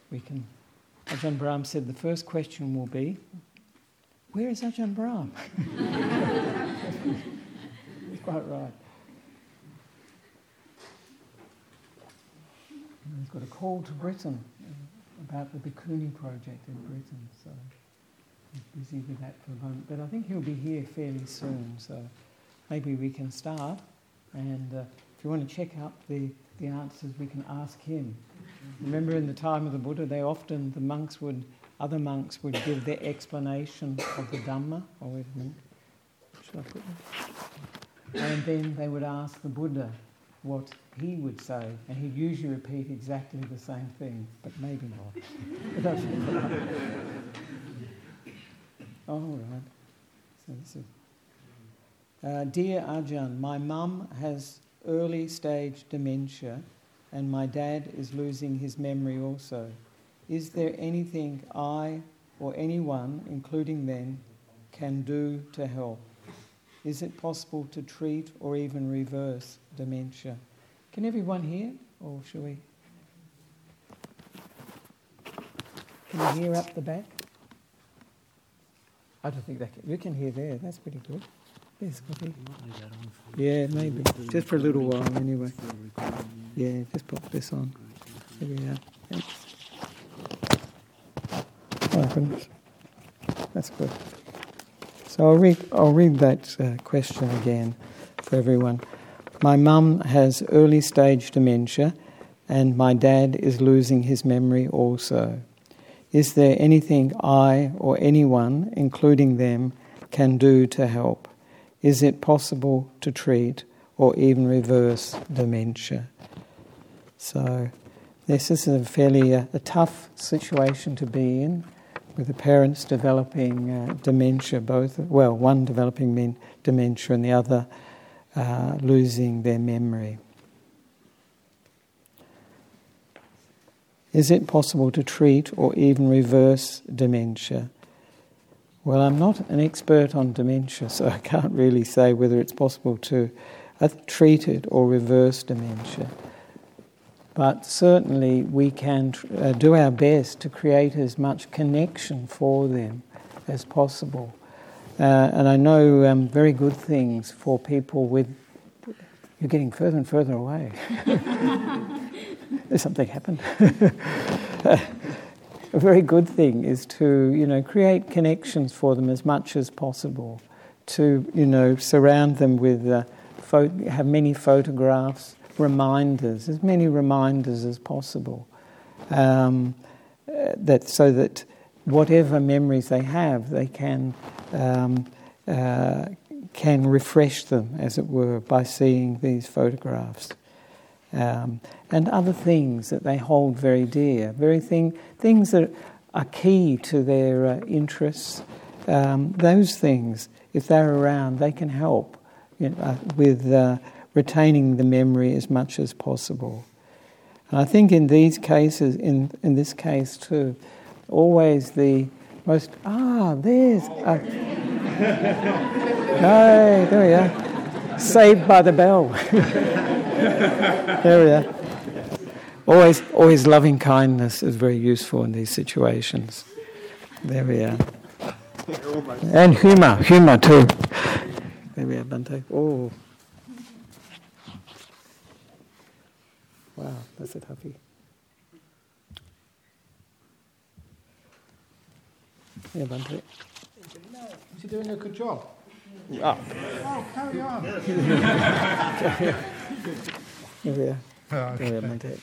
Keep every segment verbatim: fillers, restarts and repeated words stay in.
we can... Ajahn Brahm said the first question will be, where is Ajahn Brahm? He's quite right. He's got a call to Britain about the Bhikkhuni project in Britain, so he's busy with that for the moment. But I think he'll be here fairly soon, so maybe we can start. And uh, if you want to check out the, the answers, we can ask him. Remember, in the time of the Buddha, they often, the monks would, other monks would give their explanation of the Dhamma. Oh, wait a minute. Should I put that? And then they would ask the Buddha what he would say, and he'd usually repeat exactly the same thing, but maybe not. All right. So this is, uh, Dear Ajahn, my mum has early stage dementia, and my dad is losing his memory also. Is there anything I or anyone, including them, can do to help? Is it possible to treat or even reverse dementia? Can everyone hear, or shall we? Can you hear up the back? I don't think they can. You can hear there. That's pretty good. Yes, copy. Yeah, maybe. Just for a little while, anyway. Yeah, just pop this on. There we are. Thanks. Oh, goodness. That's good. So I'll read, I'll read that uh, question again for everyone. My mum has early stage dementia and my dad is losing his memory also. Is there anything I or anyone, including them, can do to help? Is it possible to treat or even reverse dementia? So this is a fairly uh, a tough situation to be in, with the parents developing uh, dementia, both, well, one developing men, dementia and the other uh, losing their memory. Is it possible to treat or even reverse dementia? Well, I'm not an expert on dementia, so I can't really say whether it's possible to uh, treat it or reverse dementia. But certainly we can uh, do our best to create as much connection for them as possible. Uh, and I know um, very good things for people with... You're getting further and further away. There's something happened. A very good thing is to, you know, create connections for them as much as possible. To, you know, surround them with, uh, pho- have many photographs, reminders, as many reminders as possible, um, uh, that so that whatever memories they have, they can um, uh, can refresh them, as it were, by seeing these photographs, um, and other things that they hold very dear, very thing things that are key to their uh, interests. Um, those things, if they're around, they can help, you know, uh, with. Uh, retaining the memory as much as possible. And I think in these cases, in, in this case too, always the most, ah, there's, uh, no, there we are, saved by the bell. There we are. Always, always loving kindness is very useful in these situations. There we are. And humour, humour too. There we are, Bhante. Oh. Wow, that's a toughie. Yeah, Bhante. Is he doing a good job? Oh, oh carry on. Here we are. Oh, okay. Here we are, Bhante.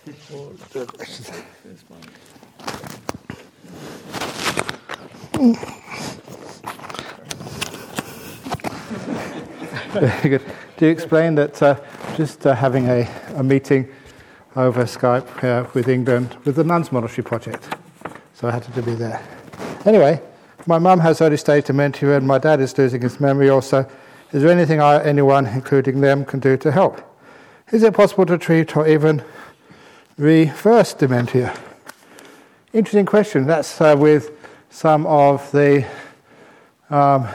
Very good. Do you explain that uh, just uh, having a, a meeting over Skype uh, with England with the Nuns Monastery Project, so I had to be there. Anyway, my mum has early stage dementia and my dad is losing his memory also. Is there anything I, anyone, including them, can do to help? Is it possible to treat or even reverse dementia? Interesting question. That's uh, with some of the um,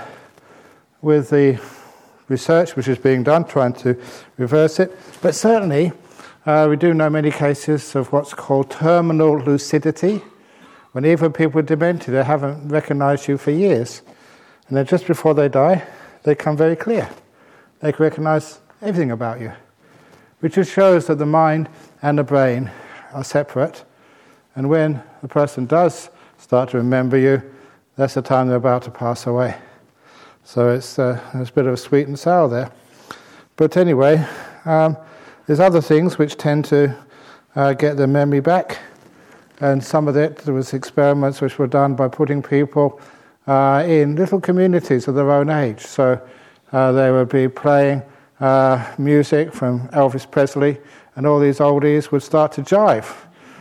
with the research which is being done, trying to reverse it. But certainly, Uh, we do know many cases of what's called terminal lucidity, when even people with dementia, they haven't recognized you for years. And then just before they die, they come very clear. They can recognize everything about you, which just shows that the mind and the brain are separate. And when the person does start to remember you, that's the time they're about to pass away. So it's, uh, there's a bit of a sweet and sour there. But anyway, um, there's other things which tend to uh, get their memory back. And some of it, there was experiments which were done by putting people uh, in little communities of their own age. So uh, they would be playing uh, music from Elvis Presley, and all these oldies would start to jive.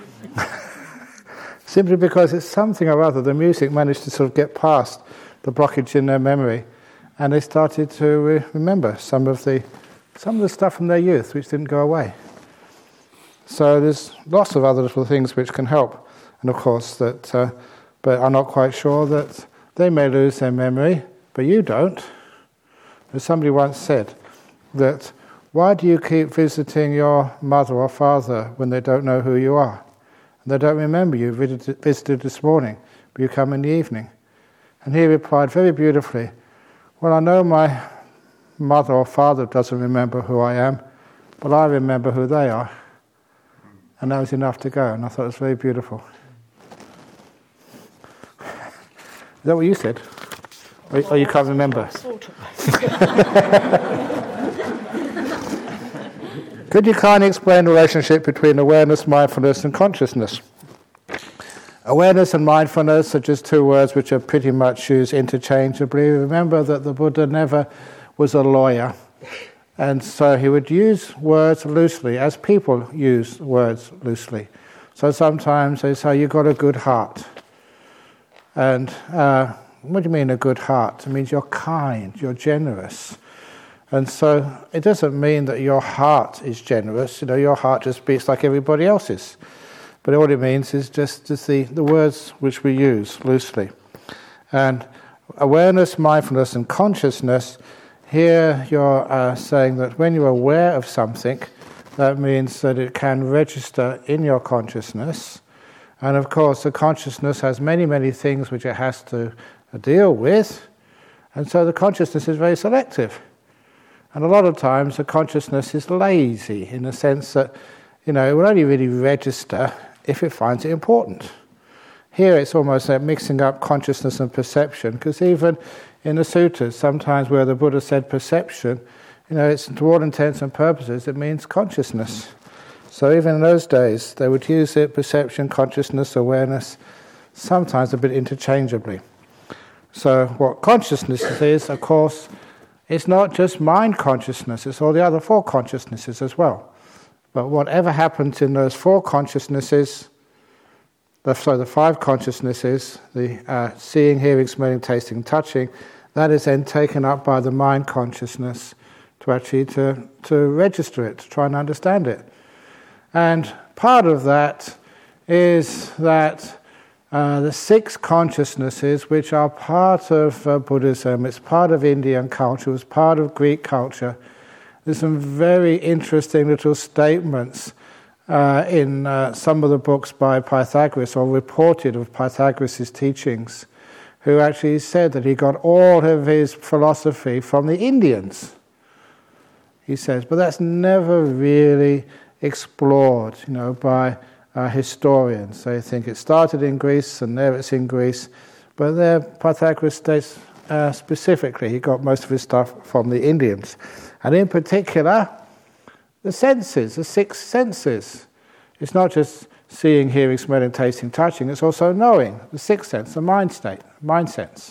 Simply because it's something or other, the music managed to sort of get past the blockage in their memory, and they started to re- remember some of the some of the stuff from their youth which didn't go away. So there's lots of other little things which can help, and of course that, uh, but I'm not quite sure that they may lose their memory, but you don't. As somebody once said, that why do you keep visiting your mother or father when they don't know who you are? And they don't remember you visited, visited this morning, but you come in the evening. And he replied very beautifully, well, I know my mother or father doesn't remember who I am, but I remember who they are. And that was enough to go, and I thought it was very beautiful. Is that what you said? Or, or you can't remember? Sort of. Could you kindly explain the relationship between awareness, mindfulness, and consciousness? Awareness and mindfulness are just two words which are pretty much used interchangeably. Remember that the Buddha never was a lawyer, and so he would use words loosely, as people use words loosely. So sometimes they say, you've got a good heart. And uh, what do you mean a good heart? It means you're kind, you're generous. And so it doesn't mean that your heart is generous. You know, your heart just beats like everybody else's. But all it means is just, just the, the words which we use loosely. And awareness, mindfulness, and consciousness, here you're uh, saying that when you're aware of something, that means that it can register in your consciousness. And of course, the consciousness has many, many things which it has to deal with. And so the consciousness is very selective. And a lot of times the consciousness is lazy in the sense that, you know, it will only really register if it finds it important. Here it's almost like mixing up consciousness and perception, because even in the sutras, sometimes where the Buddha said perception, you know, it's to all intents and purposes, it means consciousness. So even in those days, they would use it, perception, consciousness, awareness, sometimes a bit interchangeably. So what consciousness is, of course, it's not just mind consciousness, it's all the other four consciousnesses as well. But whatever happens in those four consciousnesses, the, so the five consciousnesses, the uh, seeing, hearing, smelling, tasting, touching, that is then taken up by the mind consciousness to actually to, to register it, to try and understand it. And part of that is that uh, the six consciousnesses, which are part of uh, Buddhism, it's part of Indian culture, it's part of Greek culture. There's some very interesting little statements uh, in uh, some of the books by Pythagoras, or reported of Pythagoras' teachings, who actually said that he got all of his philosophy from the Indians. He says, but that's never really explored, you know, by uh, historians. They think it started in Greece, and there it's in Greece. But there, Pythagoras states uh, specifically, he got most of his stuff from the Indians. And in particular, the senses, the six senses. It's not just seeing, hearing, smelling, tasting, touching, it's also knowing, the sixth sense, the mind state, mind sense.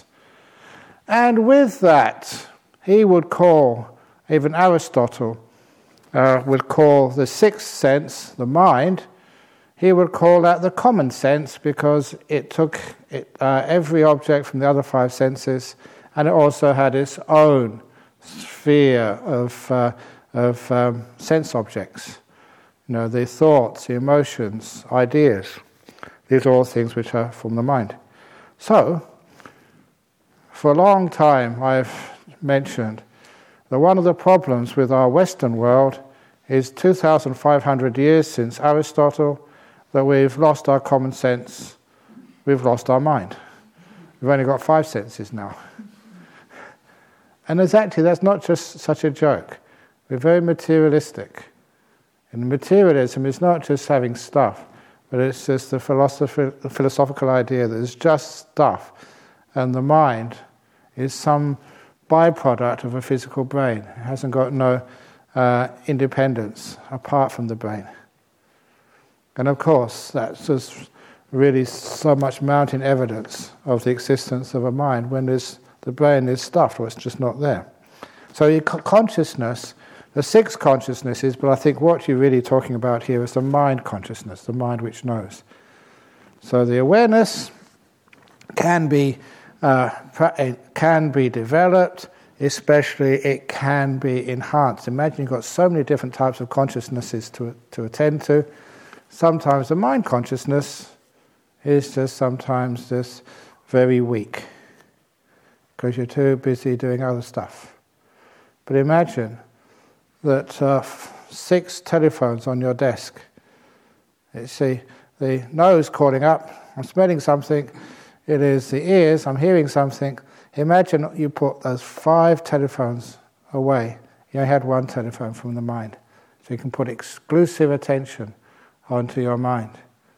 And with that, he would call, even Aristotle uh, would call the sixth sense, the mind, he would call that the common sense, because it took it, uh, every object from the other five senses, and it also had its own sphere of uh, of um, sense objects. You know, the thoughts, the emotions, ideas. These are all things which are from the mind. So, for a long time I've mentioned that one of the problems with our Western world is two thousand five hundred years since Aristotle that we've lost our common sense, we've lost our mind. We've only got five senses now. And exactly, that's not just such a joke. We're very materialistic. And materialism is not just having stuff, but it's just the, philosophy, the philosophical idea that it's just stuff, and the mind is some byproduct of a physical brain. It hasn't got no uh, independence apart from the brain. And of course, that's just really so much mounting evidence of the existence of a mind when there's, the brain is stuffed or it's just not there. So your consciousness, the six consciousnesses, but I think what you're really talking about here is the mind consciousness, the mind which knows. So the awareness can be uh, can be developed, especially it can be enhanced. Imagine you've got so many different types of consciousnesses to to attend to. Sometimes the mind consciousness is just sometimes just very weak because you're too busy doing other stuff. But imagine that uh, six telephones on your desk. You see the nose calling up, I'm smelling something. It is the ears, I'm hearing something. Imagine you put those five telephones away. You only had one telephone from the mind. So you can put exclusive attention onto your mind.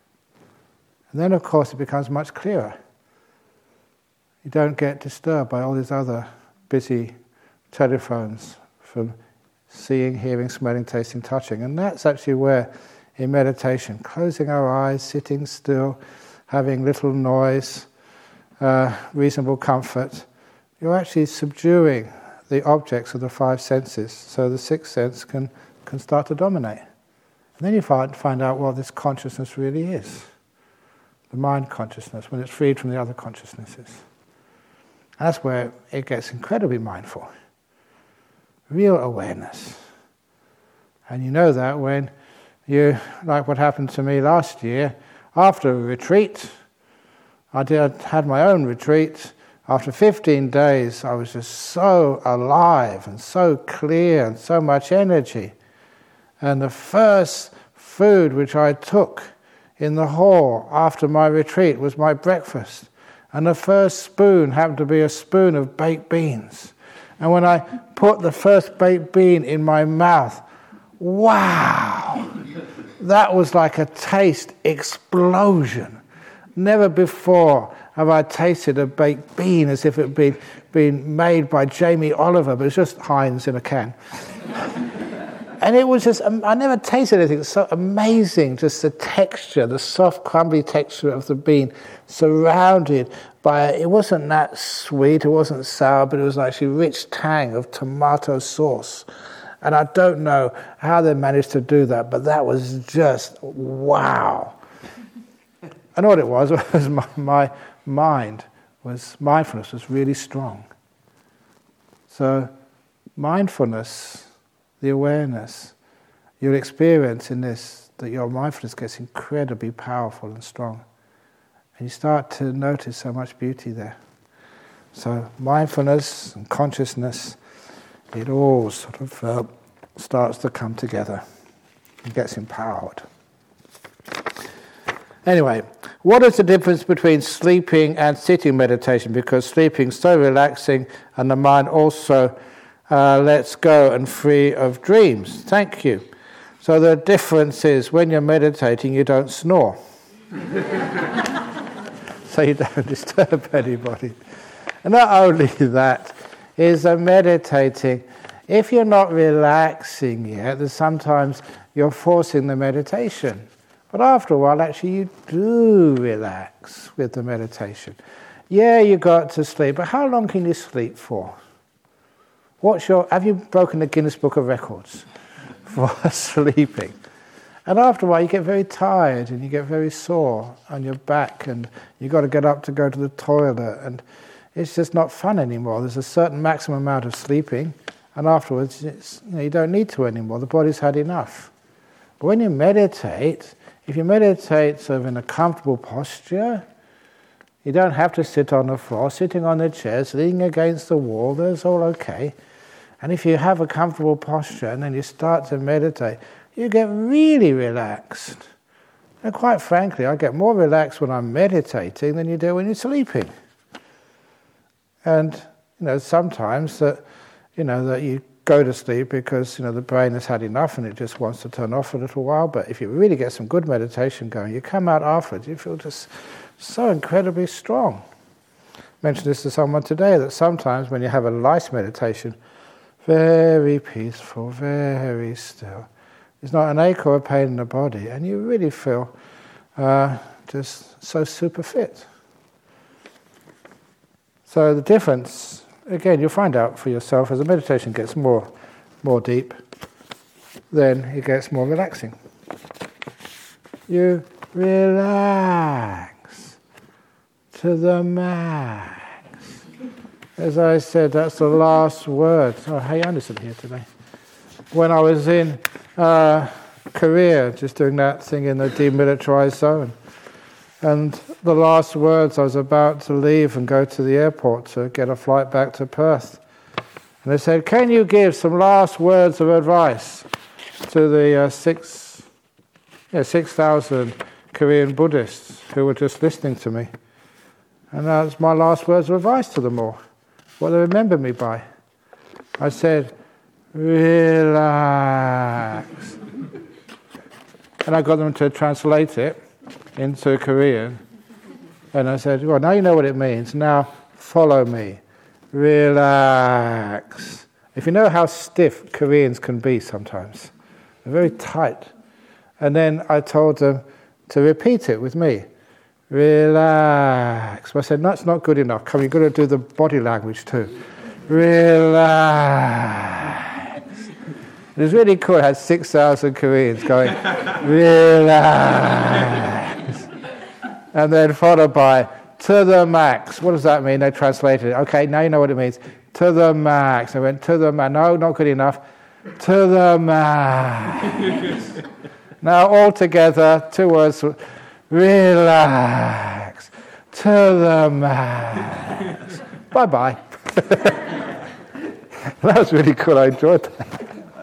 And then, of course, it becomes much clearer. You don't get disturbed by all these other busy telephones from seeing, hearing, smelling, tasting, touching. And that's actually where, in meditation, closing our eyes, sitting still, having little noise, uh, reasonable comfort, you're actually subduing the objects of the five senses, so the sixth sense can, can start to dominate. And then you find, find out what this consciousness really is. The mind consciousness, when it's freed from the other consciousnesses. That's where it gets incredibly mindful. Real awareness. And you know that when you, like what happened to me last year, after a retreat, I did, had my own retreat. After fifteen days, I was just so alive and so clear and so much energy. And the first food which I took in the hall after my retreat was my breakfast. And the first spoon happened to be a spoon of baked beans. And when I put the first baked bean in my mouth, wow! That was like a taste explosion. Never before have I tasted a baked bean as if it had been, been made by Jamie Oliver, but it's just Heinz in a can. And it was just, I never tasted anything so amazing, just the texture, the soft, crumbly texture of the bean, surrounded by, it wasn't that sweet, it wasn't sour, but it was actually rich tang of tomato sauce. And I don't know how they managed to do that, but that was just, wow. And what it was, was my, my mind, was mindfulness was really strong. So mindfulness, the awareness, you'll experience in this that your mindfulness gets incredibly powerful and strong. And you start to notice so much beauty there. So mindfulness and consciousness, it all sort of uh, starts to come together. It gets empowered. Anyway, what is the difference between sleeping and sitting meditation? Because sleeping is so relaxing and the mind also uh, lets go and free of dreams. Thank you. So the difference is when you're meditating, you don't snore. So you don't disturb anybody. And not only that, is uh, meditating. If you're not relaxing yet, then sometimes you're forcing the meditation. But after a while, actually, you do relax with the meditation. Yeah, you got to sleep, but how long can you sleep for? What's your? Have you broken the Guinness Book of Records for sleeping? And after a while, you get very tired and you get very sore on your back, and you've got to get up to go to the toilet, and it's just not fun anymore. There's a certain maximum amount of sleeping, and afterwards, it's, you know, you don't need to anymore. The body's had enough. But when you meditate, if you meditate sort of in a comfortable posture, you don't have to sit on the floor, sitting on the chairs, leaning against the wall, that's all okay. And if you have a comfortable posture and then you start to meditate, you get really relaxed. And quite frankly, I get more relaxed when I'm meditating than you do when you're sleeping. And you know, sometimes that you know that you go to sleep because you know the brain has had enough and it just wants to turn off for a little while. But if you really get some good meditation going, you come out afterwards, you feel just so incredibly strong. I mentioned this to someone today, that sometimes when you have a light meditation, very peaceful, very still, there's not an ache or a pain in the body, and you really feel uh, just so super fit. So the difference, again, you'll find out for yourself as the meditation gets more, more deep, then it gets more relaxing. You relax to the max. As I said, that's the last word. Oh, hey, Anderson here today. When I was in uh, Korea, just doing that thing in the demilitarized zone, and the last words, I was about to leave and go to the airport to get a flight back to Perth. And they said, can you give some last words of advice to the uh, six, yeah, six thousand Korean Buddhists who were just listening to me? And that was my last words of advice to them all. What they remember me by. I said, relax. And I got them to translate it into Korean. And I said, well, now you know what it means. Now follow me. Relax. If you know how stiff Koreans can be sometimes, they're very tight. And then I told them to repeat it with me. Relax. But I said, no, it's not good enough. Come, you've got to do the body language too. Relax. It was really cool. I had six thousand Koreans going, relax. And then followed by, to the max. What does that mean? They translated it. Okay, now you know what it means. To the max. I went, to the max. No, not good enough. To the max. Now all together, two words. Relax to the max. Bye-bye. That was really cool. I enjoyed that.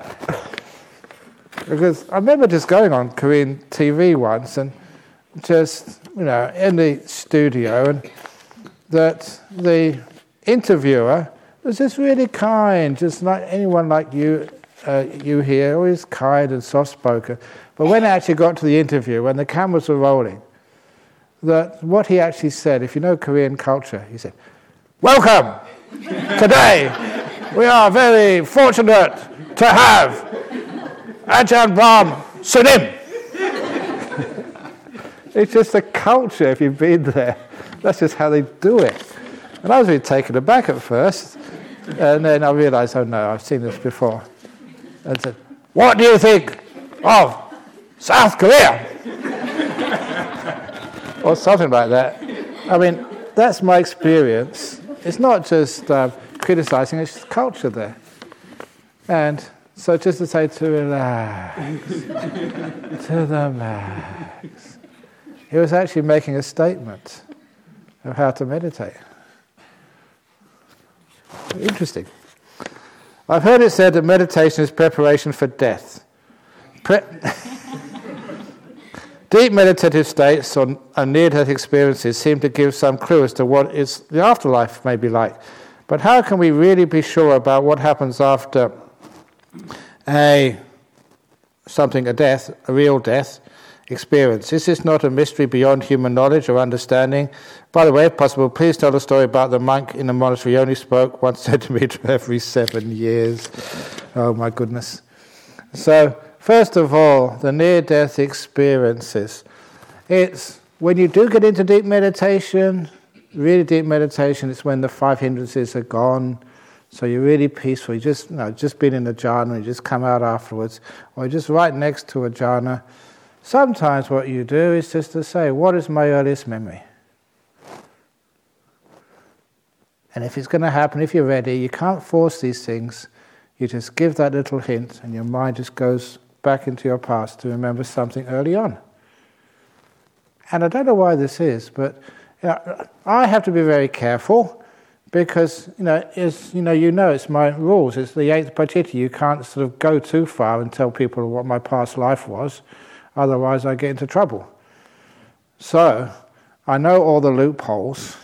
Because I remember just going on Korean T V once and just, you know, in the studio, and that the interviewer was just really kind, just like anyone like you, uh, you here, always kind and soft-spoken. But when I actually got to the interview, when the cameras were rolling, that what he actually said, if you know Korean culture, he said, welcome! Today we are very fortunate to have Ajahn Brahm Sunim. It's just a culture, if you've been there. That's just how they do it. And I was really taken aback at first, and then I realised, oh no, I've seen this before. And said, what do you think of South Korea? Or something like that. I mean, that's my experience. It's not just uh, criticising, it's just culture there. And so just to say to relax, to the max. He was actually making a statement of how to meditate. Interesting. I've heard it said that meditation is preparation for death. Pre- Deep meditative states or near-death experiences seem to give some clue as to what is the afterlife may be like. But how can we really be sure about what happens after a something, a death, a real death experience? Is this not a mystery beyond human knowledge or understanding? By the way, if possible, please tell the story about the monk in the monastery who only spoke one centimetre every seven years. Oh my goodness. So, first of all, the near-death experiences. It's when you do get into deep meditation, really deep meditation, it's when the five hindrances are gone. So you're really peaceful. You just, you know, just been in a jhana, you just come out afterwards, or you're just right next to a jhana. Sometimes what you do is just to say, what is my earliest memory? And if it's going to happen, if you're ready, you can't force these things. You just give that little hint, and your mind just goes back into your past to remember something early on. And I don't know why this is, but you know, I have to be very careful because you know, it's, you know, you know, it's my rules. It's the eighth pratitya. You can't sort of go too far and tell people what my past life was, otherwise I get into trouble. So I know all the loopholes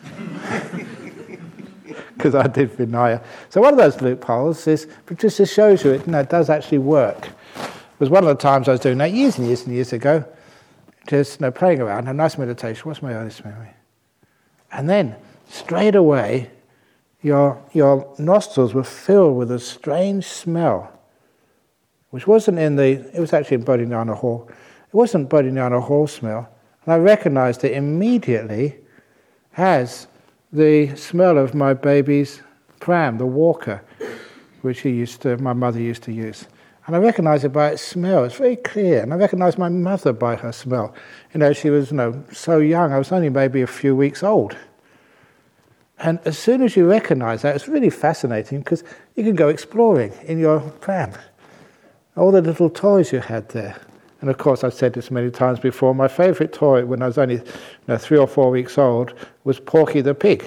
because I did Vinaya. So one of those loopholes is, but just to shows you it, you know, it does actually work. It was one of the times I was doing that years and years and years ago, just you know, playing around, a nice meditation. What's my earliest memory? And then straight away, your your nostrils were filled with a strange smell, which wasn't in the. It was actually in Bodhinyana Hall. It wasn't Bodhinyana Hall smell, and I recognised it immediately as the smell of my baby's pram, the walker, which he used to, my mother used to use. And I recognised it by its smell. It's very clear. And I recognised my mother by her smell. You know, she was, you know, so young. I was only maybe a few weeks old. And as soon as you recognise that, it's really fascinating because you can go exploring in your pram. All the little toys you had there. And of course, I've said this many times before, my favourite toy when I was only you know, three or four weeks old was Porky the pig.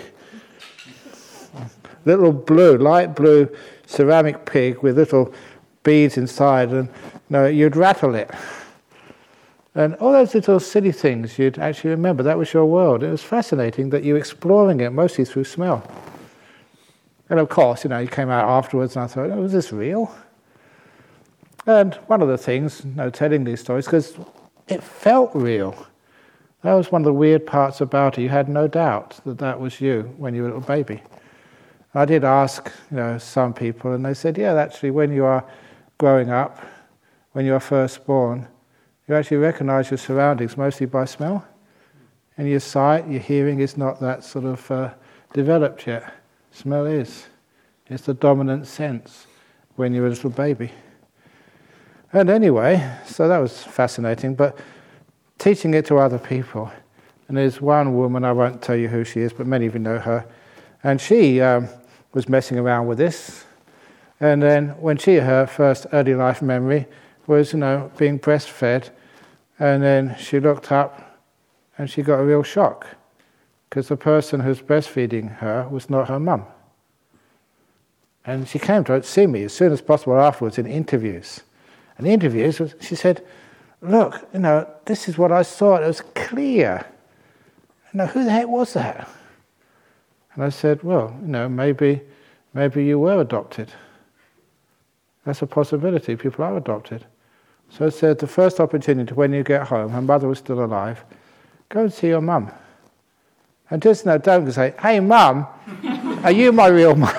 Little blue, light blue ceramic pig with little beads inside, and you know, you'd rattle it. And all those little silly things you'd actually remember, that was your world. It was fascinating that you were exploring it mostly through smell. And of course, you know, you came out afterwards and I thought, oh, was this real? And one of the things, you know, telling these stories, because it felt real. That was one of the weird parts about it. You had no doubt that that was you when you were a little baby. I did ask, you know, some people, and they said, yeah, actually, when you are growing up, when you are first born, you actually recognise your surroundings mostly by smell. And your sight, your hearing is not that sort of uh, developed yet. Smell is. It's the dominant sense when you're a little baby. And anyway, so that was fascinating, but teaching it to other people. And there's one woman, I won't tell you who she is, but many of you know her, and she um, was messing around with this. And then when she, her first early life memory was, you know, being breastfed, and then she looked up and she got a real shock because the person who's breastfeeding her was not her mum. And she came to see me as soon as possible afterwards in interviews. And the interviews, she said, look, you know, this is what I saw. It was clear. You know, who the heck was that? And I said, well, you know, maybe, maybe you were adopted. That's a possibility. People are adopted. So I said, the first opportunity when you get home, her mother was still alive, go and see your mum. And just no, don't say, hey, mum, are you my real mum?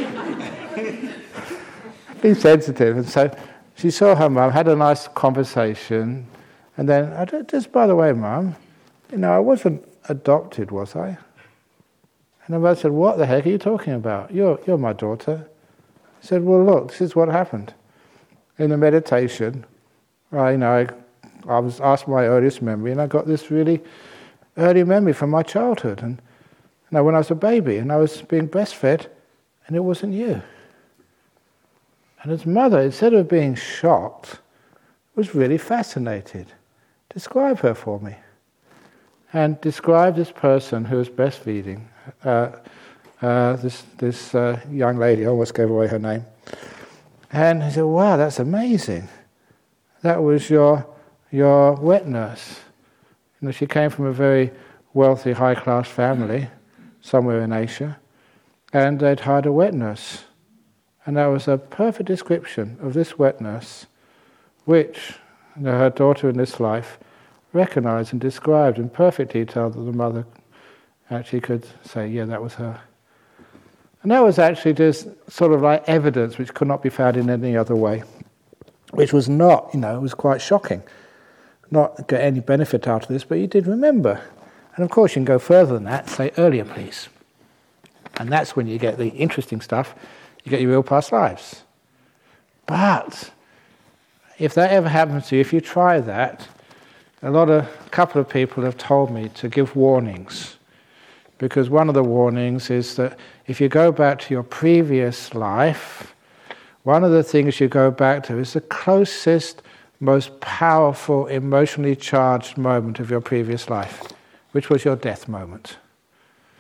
Be sensitive. And so she saw her mum, had a nice conversation, and then, I don't, just by the way, mum, you know, I wasn't adopted, was I? And the mother said, what the heck are you talking about? You're, you're my daughter. I said, well, look, this is what happened. In the meditation, I, you know, I, I was asked my earliest memory, and I got this really early memory from my childhood. And you know, when I was a baby, and I was being breastfed, and it wasn't you. And his mother, instead of being shocked, was really fascinated. Describe her for me. And describe this person who was breastfeeding, uh, uh, this this uh, young lady. I almost gave away her name. And he said, wow, that's amazing. That was your your wet nurse. You know, she came from a very wealthy, high-class family somewhere in Asia, and they'd hired a wet nurse. And that was a perfect description of this wet nurse, which you know, her daughter in this life recognized and described in perfect detail that the mother actually could say, yeah, that was her. And that was actually just sort of like evidence which could not be found in any other way, which was not, you know, it was quite shocking. Not get any benefit out of this, but you did remember. And of course you can go further than that, say earlier please. And that's when you get the interesting stuff. You get your real past lives. But if that ever happens to you, if you try that, a lot of, a couple of people have told me to give warnings. Because one of the warnings is that if you go back to your previous life, one of the things you go back to is the closest, most powerful, emotionally charged moment of your previous life, which was your death moment.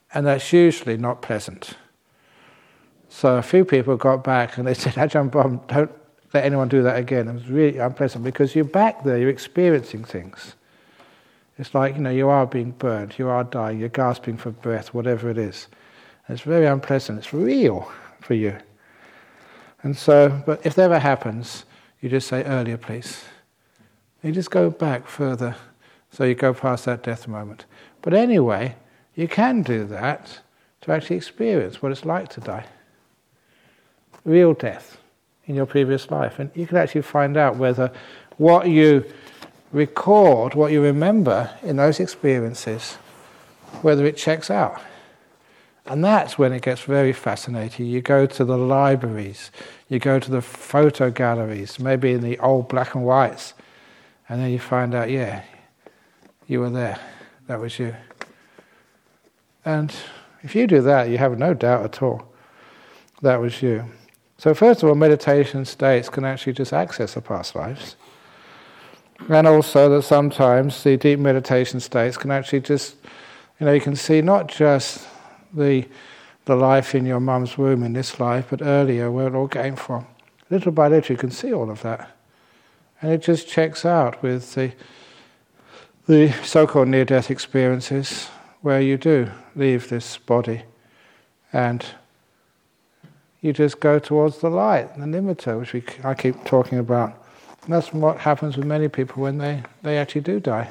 And that's usually not pleasant. So a few people got back and they said, Ajahn Brahm, don't let anyone do that again. It was really unpleasant because you're back there, you're experiencing things. It's like, you know, you are being burned, you are dying, you're gasping for breath, whatever it is. And it's very unpleasant, it's real for you. And so, but if that ever happens, you just say, earlier please. You just go back further, so you go past that death moment. But anyway, you can do that to actually experience what it's like to die. Real death in your previous life. And you can actually find out whether what you record, what you remember in those experiences, whether it checks out. And that's when it gets very fascinating. You go to the libraries, you go to the photo galleries, maybe in the old black and whites, and then you find out, yeah, you were there. That was you. And if you do that, you have no doubt at all that was you. So first of all, meditation states can actually just access the past lives. And also that sometimes the deep meditation states can actually just, you know, you can see not just the the life in your mum's womb in this life, but earlier where it all came from. Little by little you can see all of that. And it just checks out with the the so-called near-death experiences where you do leave this body and you just go towards the light, the nimitta, which we, I keep talking about. And that's what happens with many people when they, they actually do die.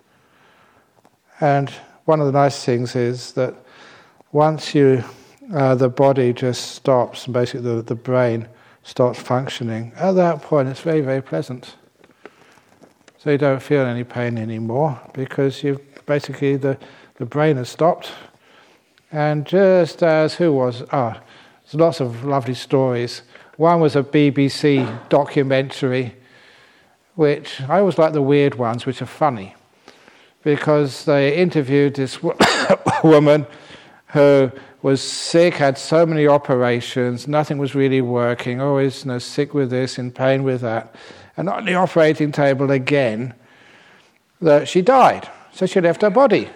And one of the nice things is that once you, uh, the body just stops, and basically the, the brain starts functioning, at that point it's very, very pleasant. So you don't feel any pain anymore because you've basically, the, the brain has stopped. And just as, who was, ah, there's lots of lovely stories. One was a B B C documentary, which I always like the weird ones, which are funny, because they interviewed this woman who was sick, had so many operations, nothing was really working, always, you know, sick with this, in pain with that. And on the operating table again, that she died. So she left her body.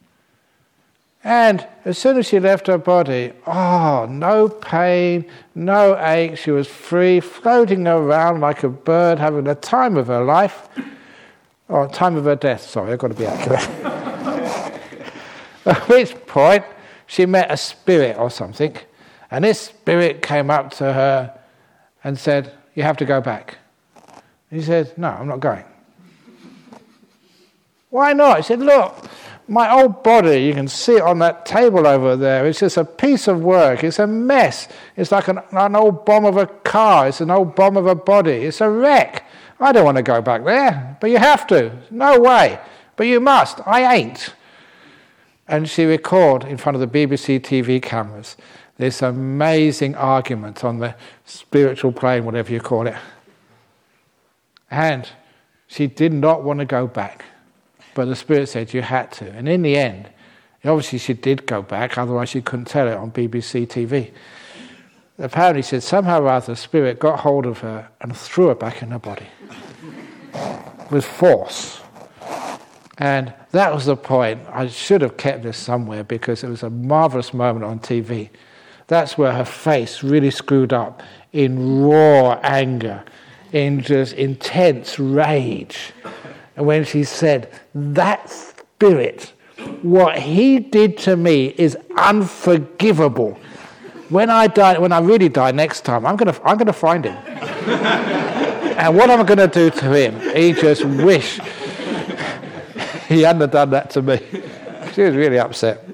And as soon as she left her body, oh, no pain, no ache, she was free, floating around like a bird, having the time of her life, or time of her death, sorry, I've got to be accurate. At which point, she met a spirit or something, and this spirit came up to her and said, you have to go back. He said, no, I'm not going. Why not? He said, look, my old body, you can see it on that table over there. It's just a piece of work. It's a mess. It's like an, an old bomb of a car. It's an old bomb of a body. It's a wreck. I don't want to go back there, but you have to. No way. But you must. I ain't. And she recorded in front of the B B C T V cameras this amazing argument on the spiritual plane, whatever you call it. And she did not want to go back. But the Spirit said you had to. And in the end, obviously she did go back, otherwise she couldn't tell it on B B C T V. Apparently she said somehow or other the Spirit got hold of her and threw her back in her body. With force. And that was the point. I should have kept this somewhere because it was a marvellous moment on T V. That's where her face really screwed up in raw anger, in just intense rage. And when she said, that spirit, what he did to me is unforgivable. When I die, when I really die next time, I'm gonna, I'm gonna find him. And what am I gonna do to him? He just wished he hadn't have done that to me. She was really upset.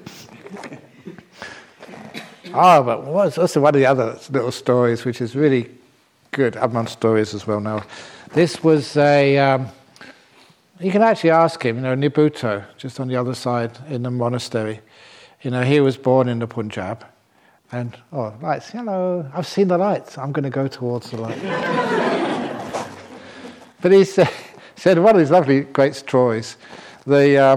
Oh, but what's also one of the other little stories, which is really good. I'm on stories as well now. This was a. Um, You can actually ask him, you know, Nibbutto, just on the other side in the monastery. You know, he was born in the Punjab. And, oh, lights, hello, I've seen the lights. I'm going to go towards the light. But he said, said one of these lovely, great stories, the, um,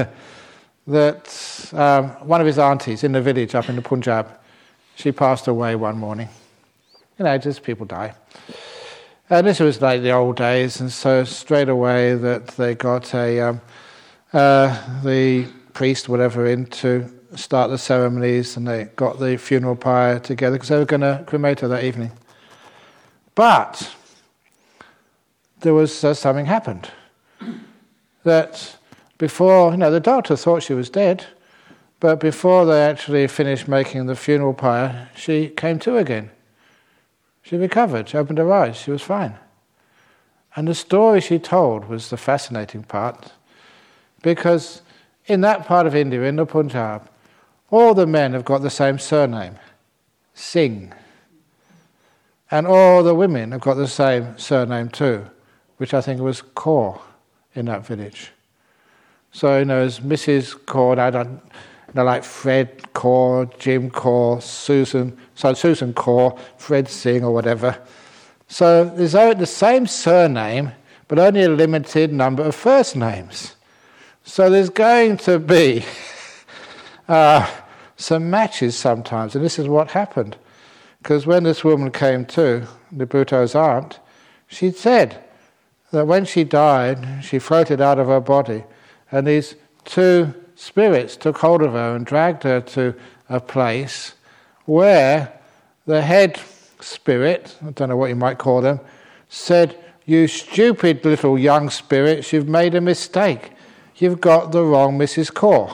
that um, one of his aunties in the village up in the Punjab, she passed away one morning. You know, just people die. And this was like the old days, and so straight away that they got a um, uh, the priest, whatever, in to start the ceremonies, and they got the funeral pyre together because they were going to cremate her that evening. But there was uh, something happened. That before, you know, the doctor thought she was dead, but before they actually finished making the funeral pyre, she came to again. She recovered, she opened her eyes, she was fine. And the story she told was the fascinating part, because in that part of India, in the Punjab, all the men have got the same surname, Singh. And all the women have got the same surname too, which I think was Kaur in that village. So, you know, as Missus Kaur, I don't you know, like Fred Kaur, Jim Kaur, Susan, so Susan Kaur, Fred Singh or whatever. So there's the same surname, but only a limited number of first names. So there's going to be uh, some matches sometimes, and this is what happened. Because when this woman came to, Nabuto's aunt, she said that when she died, she floated out of her body, and these two spirits took hold of her and dragged her to a place where the head spirit, I don't know what you might call them, said, "You stupid little young spirits, you've made a mistake. You've got the wrong Missus Kaur."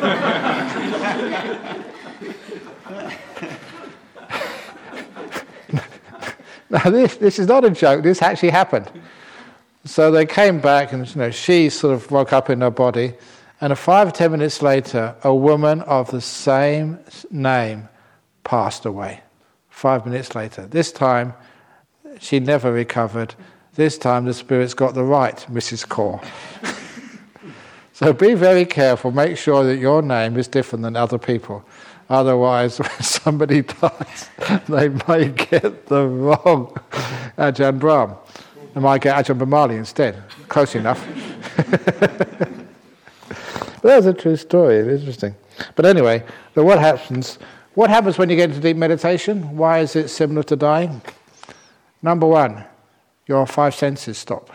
Now this, this is not a joke, this actually happened. So they came back and you know, she sort of woke up in her body, and five or ten minutes later, a woman of the same name passed away. Five minutes later. This time, she never recovered. This time the spirits got the right Missus Kaur. So be very careful, make sure that your name is different than other people. Otherwise, when somebody dies, they may get the wrong Ajahn Brahm. They might get Ajahn Brahmali instead. Close enough. But that's a true story. It's interesting. But anyway, so what happens? What happens when you get into deep meditation? Why is it similar to dying? Number one, your five senses stop.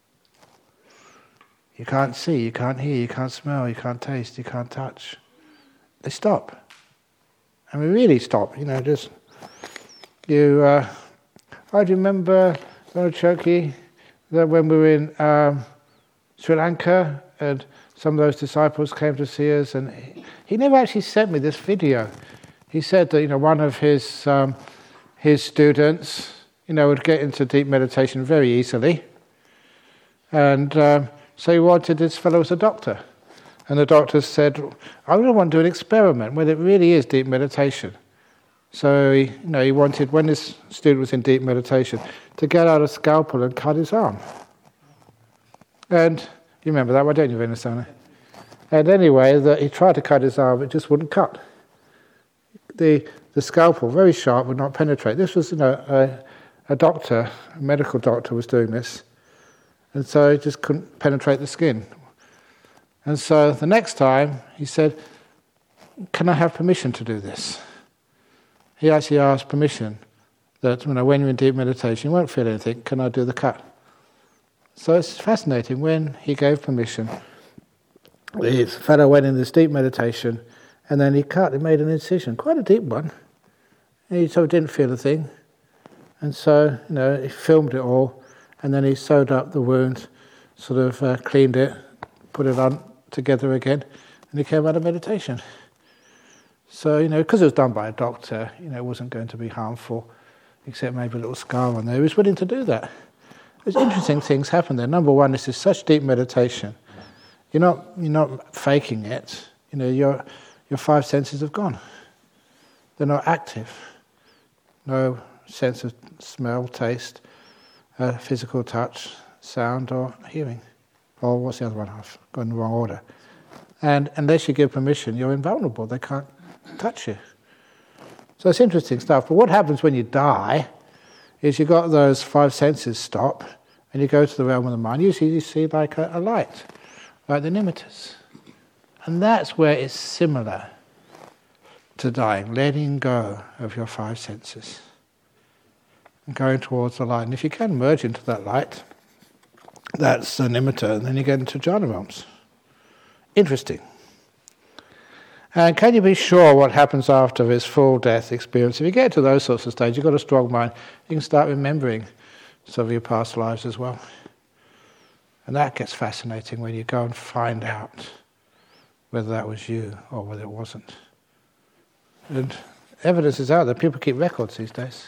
You can't see, you can't hear, you can't smell, you can't taste, you can't touch. They stop. And we really stop, you know, just, you, uh, I remember, Choki, that when we were in um, Sri Lanka, and some of those disciples came to see us, and he, he never actually sent me this video. He said that, you know, one of his, um, his students, you know, would get into deep meditation very easily, and um, so he wanted this fellow as a doctor. And the doctor said, I really want to do an experiment whether it really is deep meditation. So he, you know, he wanted, when this student was in deep meditation, to get out a scalpel and cut his arm. And you remember that, why don't you, Vinasana? And anyway, the, he tried to cut his arm, it just wouldn't cut. The the scalpel, very sharp, would not penetrate. This was, you know, a, a doctor, a medical doctor was doing this. And so he just couldn't penetrate the skin. And so the next time he said, can I have permission to do this? He actually asked permission that, you know, when you're in deep meditation, you won't feel anything, can I do the cut? So it's fascinating, when he gave permission, the fellow went in this deep meditation, and then he cut, he made an incision, quite a deep one. And he sort of didn't feel a thing. And so, you know, he filmed it all, and then he sewed up the wound, sort of uh, cleaned it, put it on together again, and he came out of meditation. So, you know, because it was done by a doctor, you know, it wasn't going to be harmful, except maybe a little scar on there. He was willing to do that. There's interesting things happen there. Number one, this is such deep meditation. You're not you're not faking it. You know, your your five senses have gone. They're not active. No sense of smell, taste, uh, physical touch, sound, or hearing. Or what's the other one? I've gone in the wrong order. And unless you give permission, you're invulnerable. They can't touch you. So it's interesting stuff. But what happens when you die is you've got those five senses stop, and you go to the realm of the mind. Usually you see like a, a light, like the nimittas. And that's where it's similar to dying, letting go of your five senses and going towards the light. And if you can merge into that light, that's the nimitta, and then you get into jhana realms. Interesting. And can you be sure what happens after this full death experience? If you get to those sorts of stages, you've got a strong mind, you can start remembering some of your past lives as well. And that gets fascinating when you go and find out whether that was you or whether it wasn't. And evidence is out there. People keep records these days.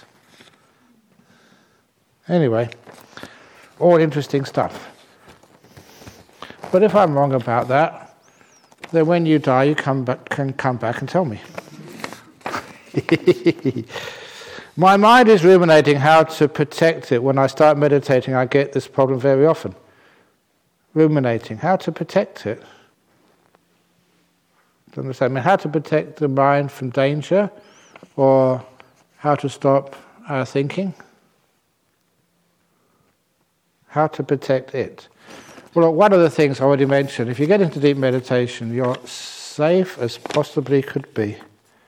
Anyway, all interesting stuff. But if I'm wrong about that, then when you die, you come back, can come back and tell me. My mind is ruminating how to protect it. When I start meditating, I get this problem very often. Ruminating, how to protect it. Do you understand? I mean, how to protect the mind from danger, or how to stop our thinking? How to protect it. Well, one of the things I already mentioned, if you get into deep meditation, you're safe as possibly could be.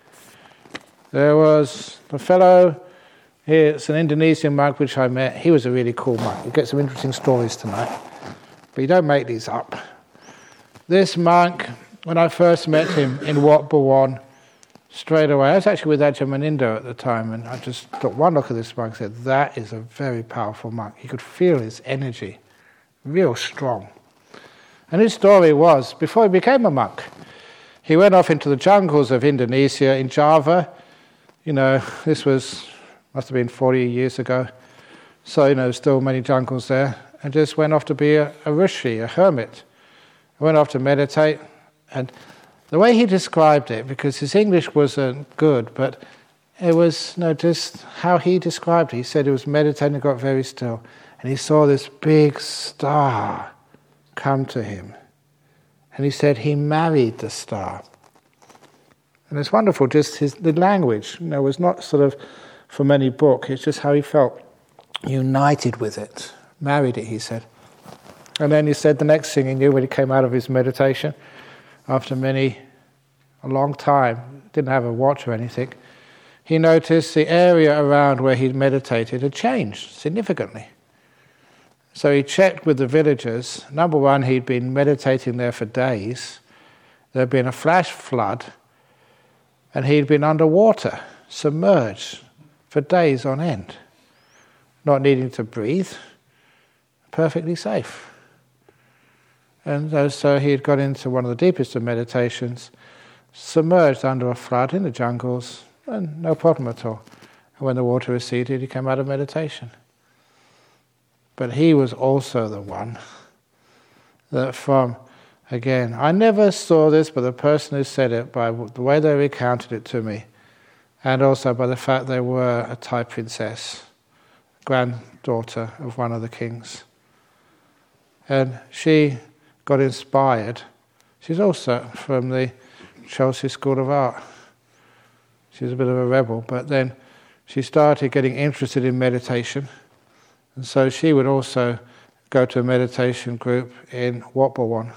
There was a fellow, it's an Indonesian monk which I met. He was a really cool monk. You'll get some interesting stories tonight. But you don't make these up. This monk, when I first met him in Wat Bhuwan, straight away, I was actually with Ajahn Munindo at the time, and I just took one look at this monk and said, that is a very powerful monk. You could feel his energy, real strong. And his story was, before he became a monk, he went off into the jungles of Indonesia, in Java. You know, this was, must have been forty years ago. So, you know, still many jungles there. And just went off to be a, a rishi, a hermit. Went off to meditate. And the way he described it, because his English wasn't good, but it was, you know, just how he described it. He said he was meditating and got very still. And he saw this big star come to him. And he said he married the star. And it's wonderful, just his the language, you know, was not sort of from any book. It's just how he felt united with it. Married it, he said. And then he said the next thing he knew when he came out of his meditation, after many, a long time, didn't have a watch or anything, he noticed the area around where he'd meditated had changed significantly. So he checked with the villagers. Number one, he'd been meditating there for days. There had been a flash flood, and he'd been underwater, submerged, for days on end, not needing to breathe, perfectly safe. And so he had got into one of the deepest of meditations, submerged under a flood in the jungles, and no problem at all. And when the water receded, he came out of meditation. But he was also the one that from, again, I never saw this, but the person who said it, by the way they recounted it to me, and also by the fact they were a Thai princess, granddaughter of one of the kings. And she got inspired. She's also from the Chelsea School of Art. She was a bit of a rebel, but then she started getting interested in meditation. And so she would also go to a meditation group in Wat Bhuwan.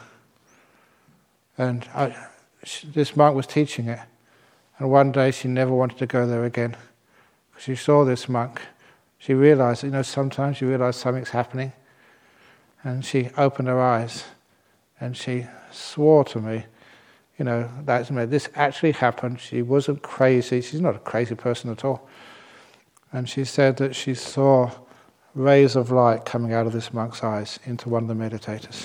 And I, she, this monk was teaching it. And one day she never wanted to go there again. She saw this monk. She realized, you know, sometimes you realize something's happening. And she opened her eyes and she swore to me, you know, that's this actually happened. She wasn't crazy. She's not a crazy person at all. And she said that she saw rays of light coming out of this monk's eyes into one of the meditators.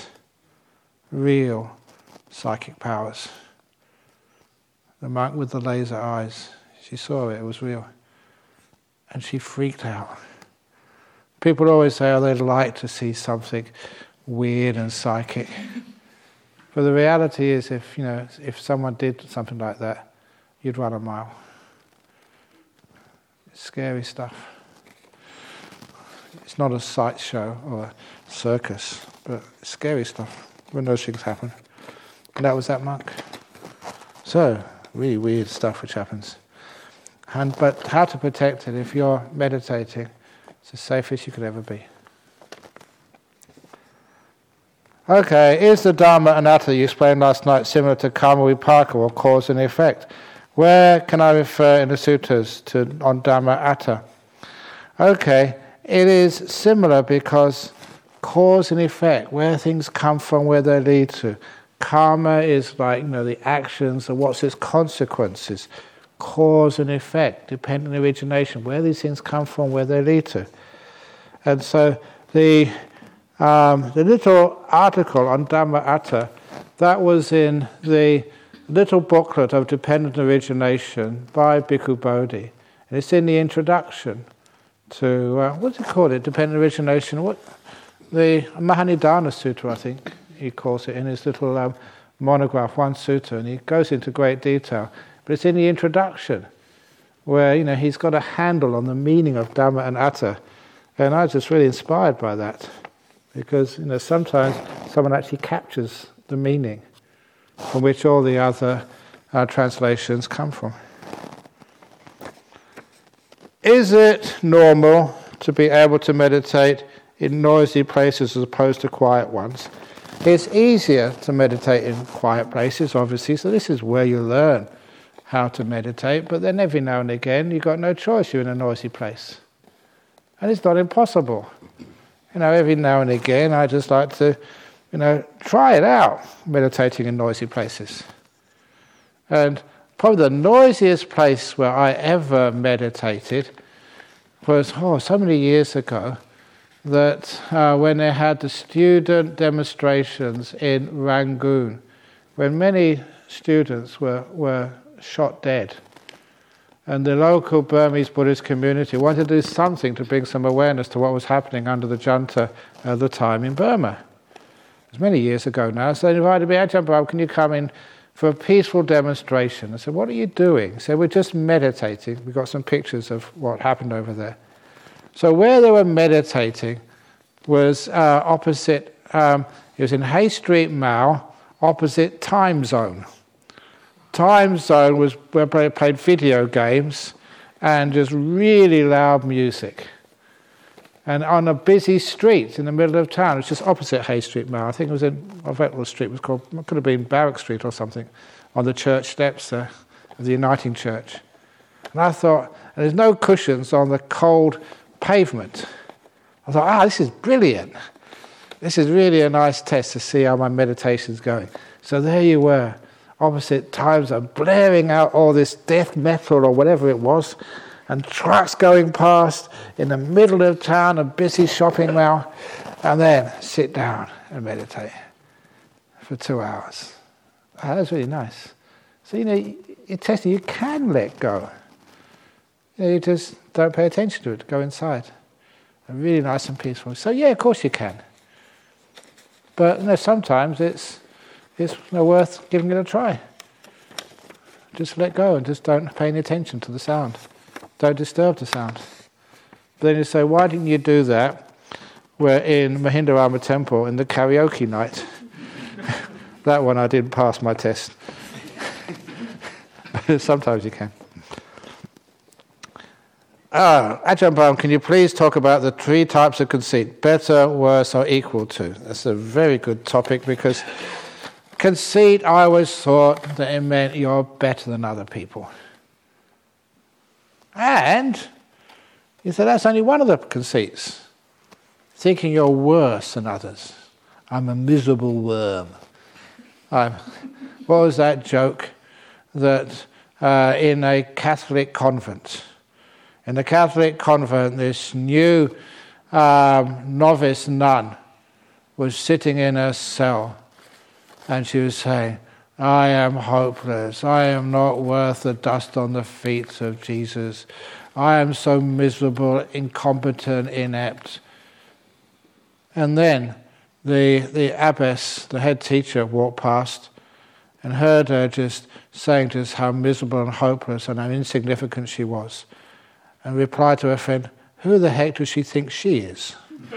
Real psychic powers. The monk with the laser eyes, she saw it, it was real. And she freaked out. People always say, oh, they'd like to see something weird and psychic. But the reality is, if you know, if someone did something like that, you'd run a mile. It's scary stuff. It's not a sight show or a circus, but it's scary stuff when those things happen. And that was that monk. So, really weird stuff which happens. And but how to protect it if you're meditating? It's the safest you could ever be. Okay, is the Dharma Anatta you explained last night similar to Karma Vipaka or cause and effect? Where can I refer in the sutras to on Dharma Anatta? Okay, it is similar because cause and effect, where things come from, where they lead to. Karma is like, you know, the actions and what's its consequences, cause and effect, dependent origination, where these things come from, where they lead to. And so the um, the little article on Dhamma Atta, that was in the little booklet of dependent origination by Bhikkhu Bodhi. And it's in the introduction to, uh, what do you call it, dependent origination? What the Mahanidana Sutta, I think he calls it, in his little um, monograph, one sutta, and he goes into great detail. But it's in the introduction where, you know, he's got a handle on the meaning of Dhamma and Atta. And I was just really inspired by that, because, you know, sometimes someone actually captures the meaning from which all the other uh, translations come from. Is it normal to be able to meditate in noisy places as opposed to quiet ones? It's easier to meditate in quiet places, obviously, so this is where you learn how to meditate, but then every now and again you've got no choice, you're in a noisy place. And it's not impossible. You know, every now and again I just like to, you know, try it out, meditating in noisy places. And probably the noisiest place where I ever meditated was, oh, so many years ago, that uh, when they had the student demonstrations in Rangoon, when many students were, were shot dead, and the local Burmese Buddhist community wanted to do something to bring some awareness to what was happening under the junta at the time in Burma. It was many years ago now, so they invited me, Ajahn Brahm, can you come in for a peaceful demonstration? I said, what are you doing? He said, we're just meditating. We've got some pictures of what happened over there. So where they were meditating was uh, opposite, um, it was in Hay Street, Mao, opposite Time Zone. Time Zone was where they played video games and just really loud music. And on a busy street in the middle of town, it's just opposite Hay Street, Mao. I think it was in, I forget what the street was called, it could have been Barrack Street or something, on the church steps uh, of the Uniting Church. And I thought, and there's no cushions on the cold pavement. I thought, ah, this is brilliant. This is really a nice test to see how my meditation's going. So there you were, opposite Times Zone, blaring out all this death metal or whatever it was, and trucks going past in the middle of town, a busy shopping mall, and then sit down and meditate for two hours. Oh, that was really nice. So, you know, you're testing, you can let go. You know, you just don't pay attention to it, go inside. And really nice and peaceful. So yeah, of course you can. But you know, sometimes it's it's you know, worth giving it a try. Just let go and just don't pay any attention to the sound. Don't disturb the sound. But then you say, why didn't you do that? We're in Mahindarama Temple in the karaoke night. That one I didn't pass my test. Sometimes you can. Ah, Ajahn Brahm, can you please talk about the three types of conceit? Better, worse, or equal to? That's a very good topic, because conceit, I always thought that it meant you're better than other people. And you said that's only one of the conceits. Thinking you're worse than others. I'm a miserable worm. I'm, what was that joke? That uh, in a Catholic convent, in the Catholic convent, this new um, novice nun was sitting in her cell, and she was saying, I am hopeless. I am not worth the dust on the feet of Jesus. I am so miserable, incompetent, inept. And then the the abbess, the head teacher, walked past and heard her just saying just how miserable and hopeless and how insignificant she was, and replied to her friend, who the heck does she think she is?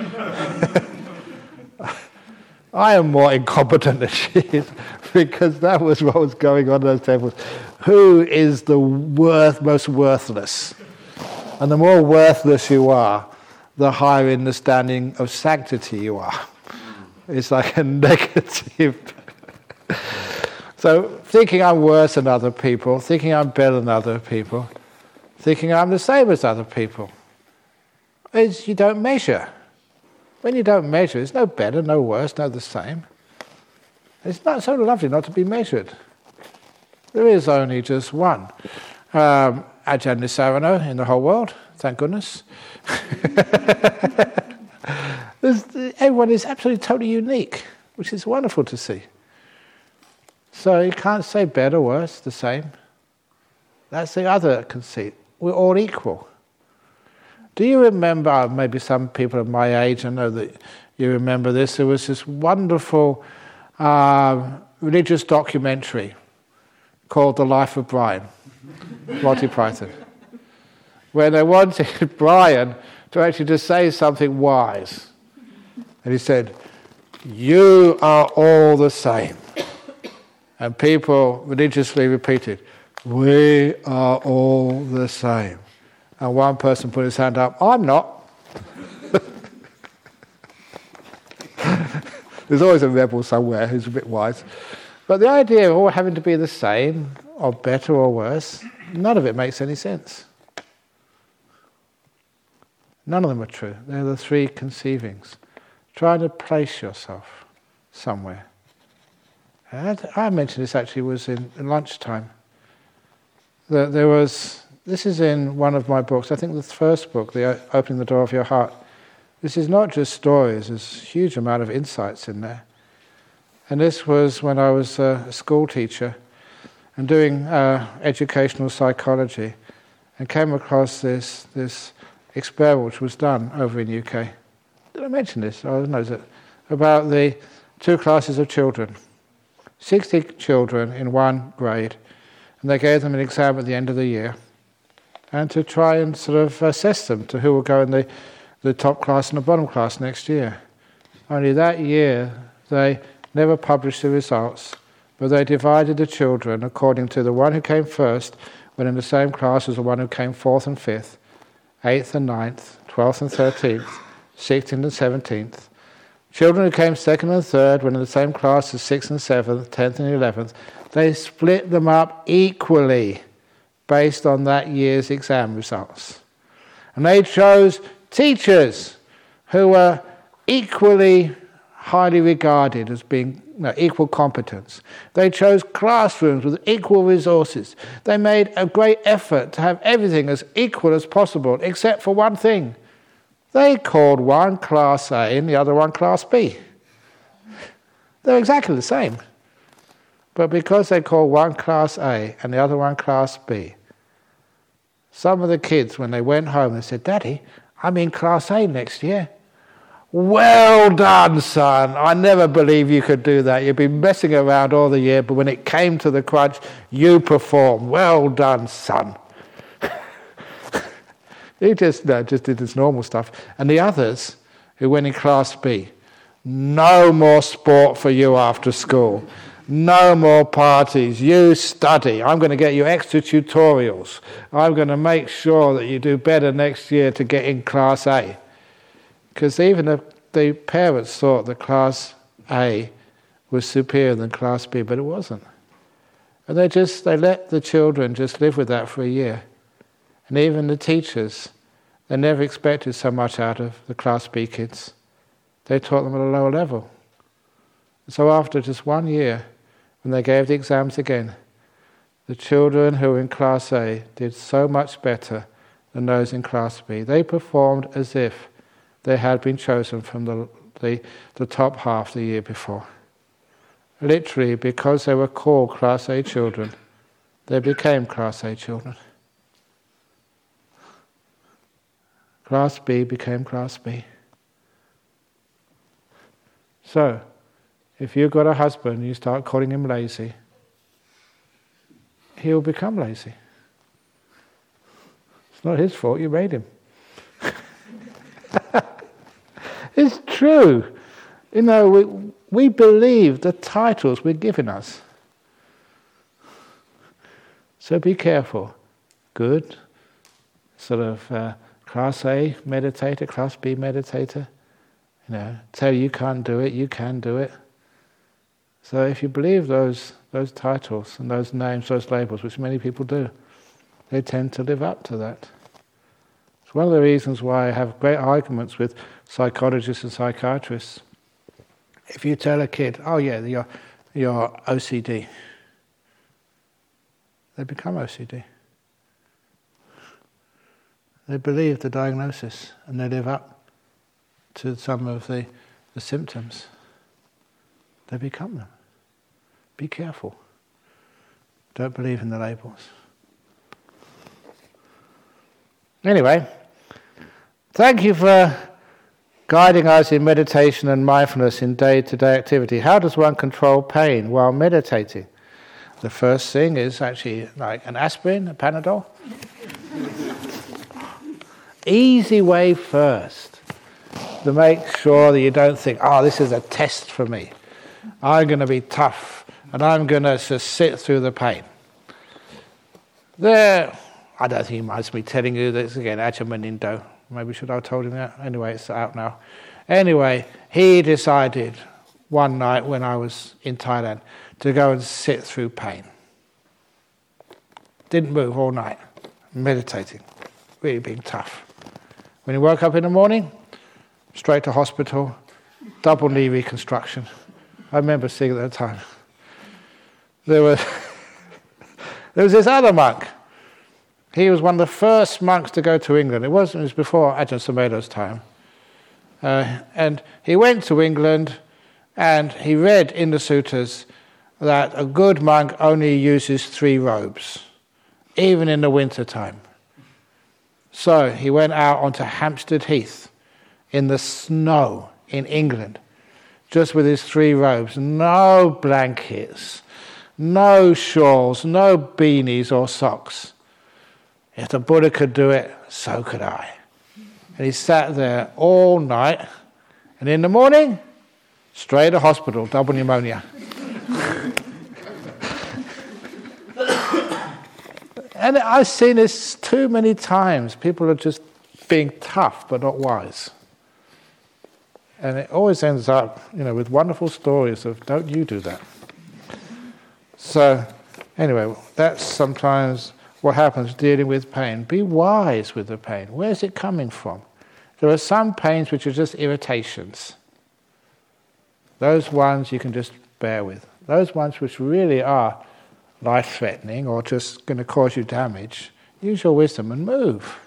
I am more incompetent than she is, because that was what was going on in those temples. Who is the worth, most worthless? And the more worthless you are, the higher in the standing of sanctity you are. It's like a negative. So thinking I'm worse than other people, thinking I'm better than other people, thinking I'm the same as other people, is you don't measure. When you don't measure, it's no better, no worse, no the same. It's not so lovely not to be measured. There is only just one um, Ajahn Nisarano in the whole world, thank goodness. Everyone is absolutely totally unique, which is wonderful to see. So you can't say better, worse, the same. That's the other conceit. We're all equal. Do you remember, maybe some people of my age, I know that you remember this, there was this wonderful uh, religious documentary called The Life of Brian, Monty Python, where they wanted Brian to actually just say something wise. And he said, "You are all the same." And people religiously repeated, "We are all the same." And one person put his hand up, "I'm not." There's always a rebel somewhere who's a bit wise. But the idea of all having to be the same, or better or worse, none of it makes any sense. None of them are true. They're the three conceivings. Try to place yourself somewhere. And I mentioned this actually was in, in lunchtime. That there was, this is in one of my books, I think the first book, the Opening the Door of Your Heart. This is not just stories, there's a huge amount of insights in there. And this was when I was a school teacher and doing uh, educational psychology, and came across this this experiment which was done over in U K. Did I mention this? I don't know, is it about the two classes of children, sixty children in one grade, and they gave them an exam at the end of the year, and to try and sort of assess them to who will go in the, the top class and the bottom class next year. Only that year they never published the results, but they divided the children according to the one who came first went in the same class as the one who came fourth and fifth, eighth and ninth, twelfth and thirteenth, sixteenth and seventeenth. Children who came second and third went in the same class as sixth and seventh, tenth and eleventh. They split them up equally based on that year's exam results. And they chose teachers who were equally highly regarded as being you know, equal competence. They chose classrooms with equal resources. They made a great effort to have everything as equal as possible, except for one thing. They called one Class A and the other one Class B. They're exactly the same. But because they called one Class A and the other one Class B, some of the kids, when they went home, they said, "Daddy, I'm in Class A next year." "Well done, son. I never believed you could do that. You've been messing around all the year, but when it came to the crunch, you performed. Well done, son." He just, no, just did his normal stuff. And the others, who went in Class B, "No more sport for you after school. No more parties. You study. I'm going to get you extra tutorials. I'm going to make sure that you do better next year to get in Class A." Because even the, the parents thought that Class A was superior than Class B, but it wasn't. And they just they let the children just live with that for a year. And even the teachers, they never expected so much out of the Class B kids. They taught them at a lower level. So after just one year, when they gave the exams again, the children who were in Class A did so much better than those in Class B. They performed as if they had been chosen from the, the, the top half the year before. Literally, because they were called Class A children, they became Class A children. Class B became Class B. So, if you've got a husband and you start calling him lazy, he'll become lazy. It's not his fault, you made him. It's true. You know, we, we believe the titles we're giving us. So be careful. Good, sort of uh, Class A meditator, Class B meditator. You know, tell you you can't do it, you can do it. So if you believe those those titles and those names, those labels, which many people do, they tend to live up to that. It's one of the reasons why I have great arguments with psychologists and psychiatrists. If you tell a kid, "Oh yeah, you're your O C D. They become O C D. They believe the diagnosis and they live up to some of the, the symptoms. They become them. Be careful. Don't believe in the labels. Anyway, thank you for guiding us in meditation and mindfulness in day-to-day activity. How does one control pain while meditating? The first thing is actually like an aspirin, a Panadol. Easy way first to make sure that you don't think, oh, this is a test for me. I'm going to be tough and I'm going to just sit through the pain. There, I don't think he minds me telling you this again, Ajahn Manindo. Maybe should I have told him that? Anyway, it's out now. Anyway, he decided one night when I was in Thailand to go and sit through pain. Didn't move all night, meditating, really being tough. When he woke up in the morning, straight to hospital, double knee reconstruction. I remember seeing it at the time. There was, there was this other monk. He was one of the first monks to go to England. It was, it was before Ajahn Sumedho's time. Uh, and he went to England and he read in the sutras that a good monk only uses three robes, even in the winter time. So he went out onto Hampstead Heath in the snow in England, just with his three robes, no blankets, no shawls, no beanies or socks. If the Buddha could do it, so could I. And he sat there all night, and in the morning, straight to hospital, double pneumonia. And I've seen this too many times. People are just being tough but not wise. And it always ends up, you know, with wonderful stories of, don't you do that. So, anyway, that's sometimes what happens dealing with pain. Be wise with the pain. Where's it coming from? There are some pains which are just irritations. Those ones you can just bear with. Those ones which really are life-threatening or just going to cause you damage, use your wisdom and move.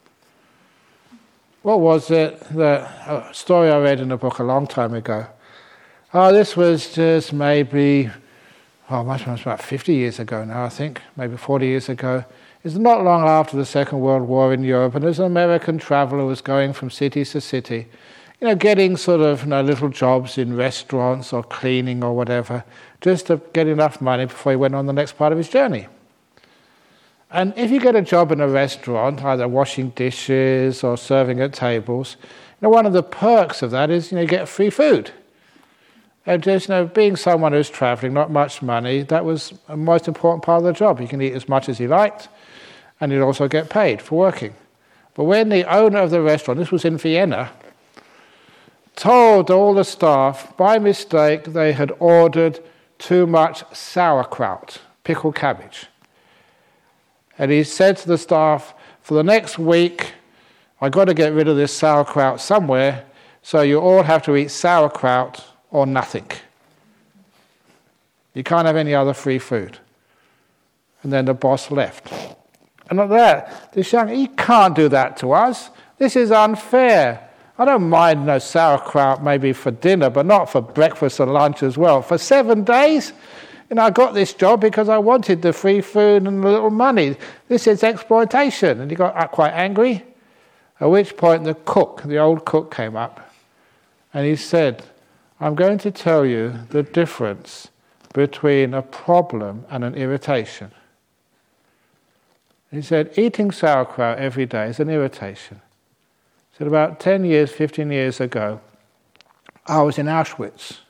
What was it? The a story I read in a book a long time ago. Oh, this was just maybe, oh, much, much about fifty years ago now, I think, maybe forty years ago. It's not long after the Second World War in Europe, and there's an American traveller who was going from city to city, you know, getting sort of, you know, little jobs in restaurants or cleaning or whatever, just to get enough money before he went on the next part of his journey. And if you get a job in a restaurant, either washing dishes or serving at tables, you know, one of the perks of that is, you know, you get free food. And just, you know, being someone who's travelling, not much money, that was the most important part of the job. You can eat as much as you liked, and you'd also get paid for working. But when the owner of the restaurant, this was in Vienna, told all the staff, by mistake, they had ordered too much sauerkraut, pickled cabbage. And he said to the staff, for the next week, I've got to get rid of this sauerkraut somewhere, so you all have to eat sauerkraut or nothing. You can't have any other free food. And then the boss left. And at that, this young, he can't do that to us. This is unfair. I don't mind no sauerkraut maybe for dinner, but not for breakfast and lunch as well. For seven days, you know, I got this job because I wanted the free food and the little money. This is exploitation. And he got quite angry, at which point the cook, the old cook, came up and he said, I'm going to tell you the difference between a problem and an irritation. He said, eating sauerkraut every day is an irritation. He said, about ten years, fifteen years ago, I was in Auschwitz.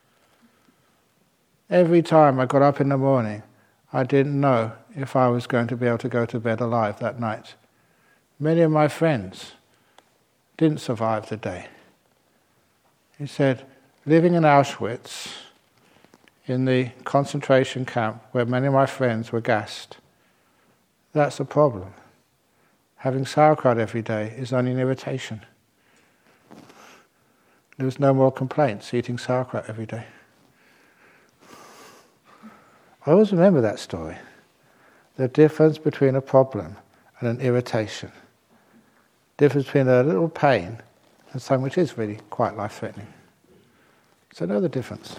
Every time I got up in the morning, I didn't know if I was going to be able to go to bed alive that night. Many of my friends didn't survive the day. He said, living in Auschwitz, in the concentration camp where many of my friends were gassed, that's a problem. Having sauerkraut every day is only an irritation. There was no more complaints eating sauerkraut every day. I always remember that story. The difference between a problem and an irritation. Difference between a little pain and something which is really quite life-threatening. So know the difference.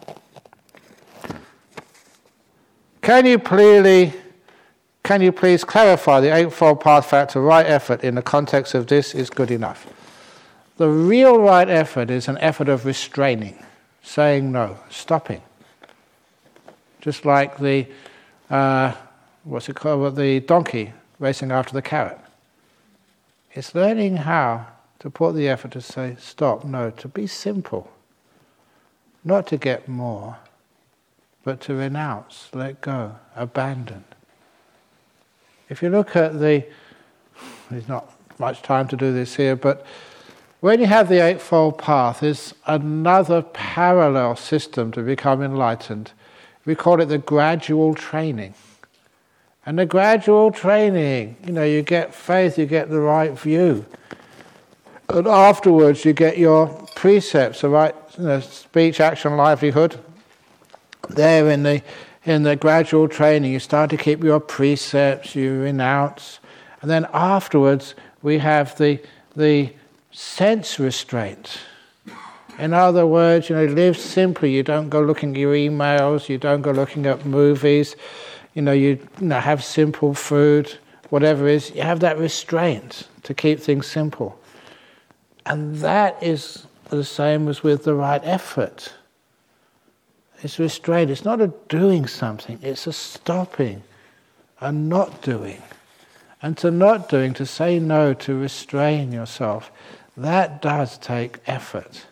Can you clearly, can you please clarify the Eightfold Path factor right effort in the context of this is good enough? The real right effort is an effort of restraining, saying no, stopping. Just like the, uh, what's it called, the donkey racing after the carrot. It's learning how to put the effort to say stop, no, to be simple. Not to get more, but to renounce, let go, abandon. If you look at the, there's not much time to do this here, but when you have the Eightfold Path, there's another parallel system to become enlightened. We call it the gradual training. And the gradual training, you know, you get faith, you get the right view. And afterwards you get your precepts, the right, you know, speech, action, livelihood. There in the in the gradual training, you start to keep your precepts, you renounce, and then afterwards we have the the sense restraint. In other words, you know, live simply. You don't go looking at your emails. You don't go looking at movies. You know, you, you know, have simple food, whatever it is. You have that restraint to keep things simple, and that is the same as with the right effort. It's restraint. It's not a doing something. It's a stopping, a not doing. And to not doing, to say no, to restrain yourself, that does take effort.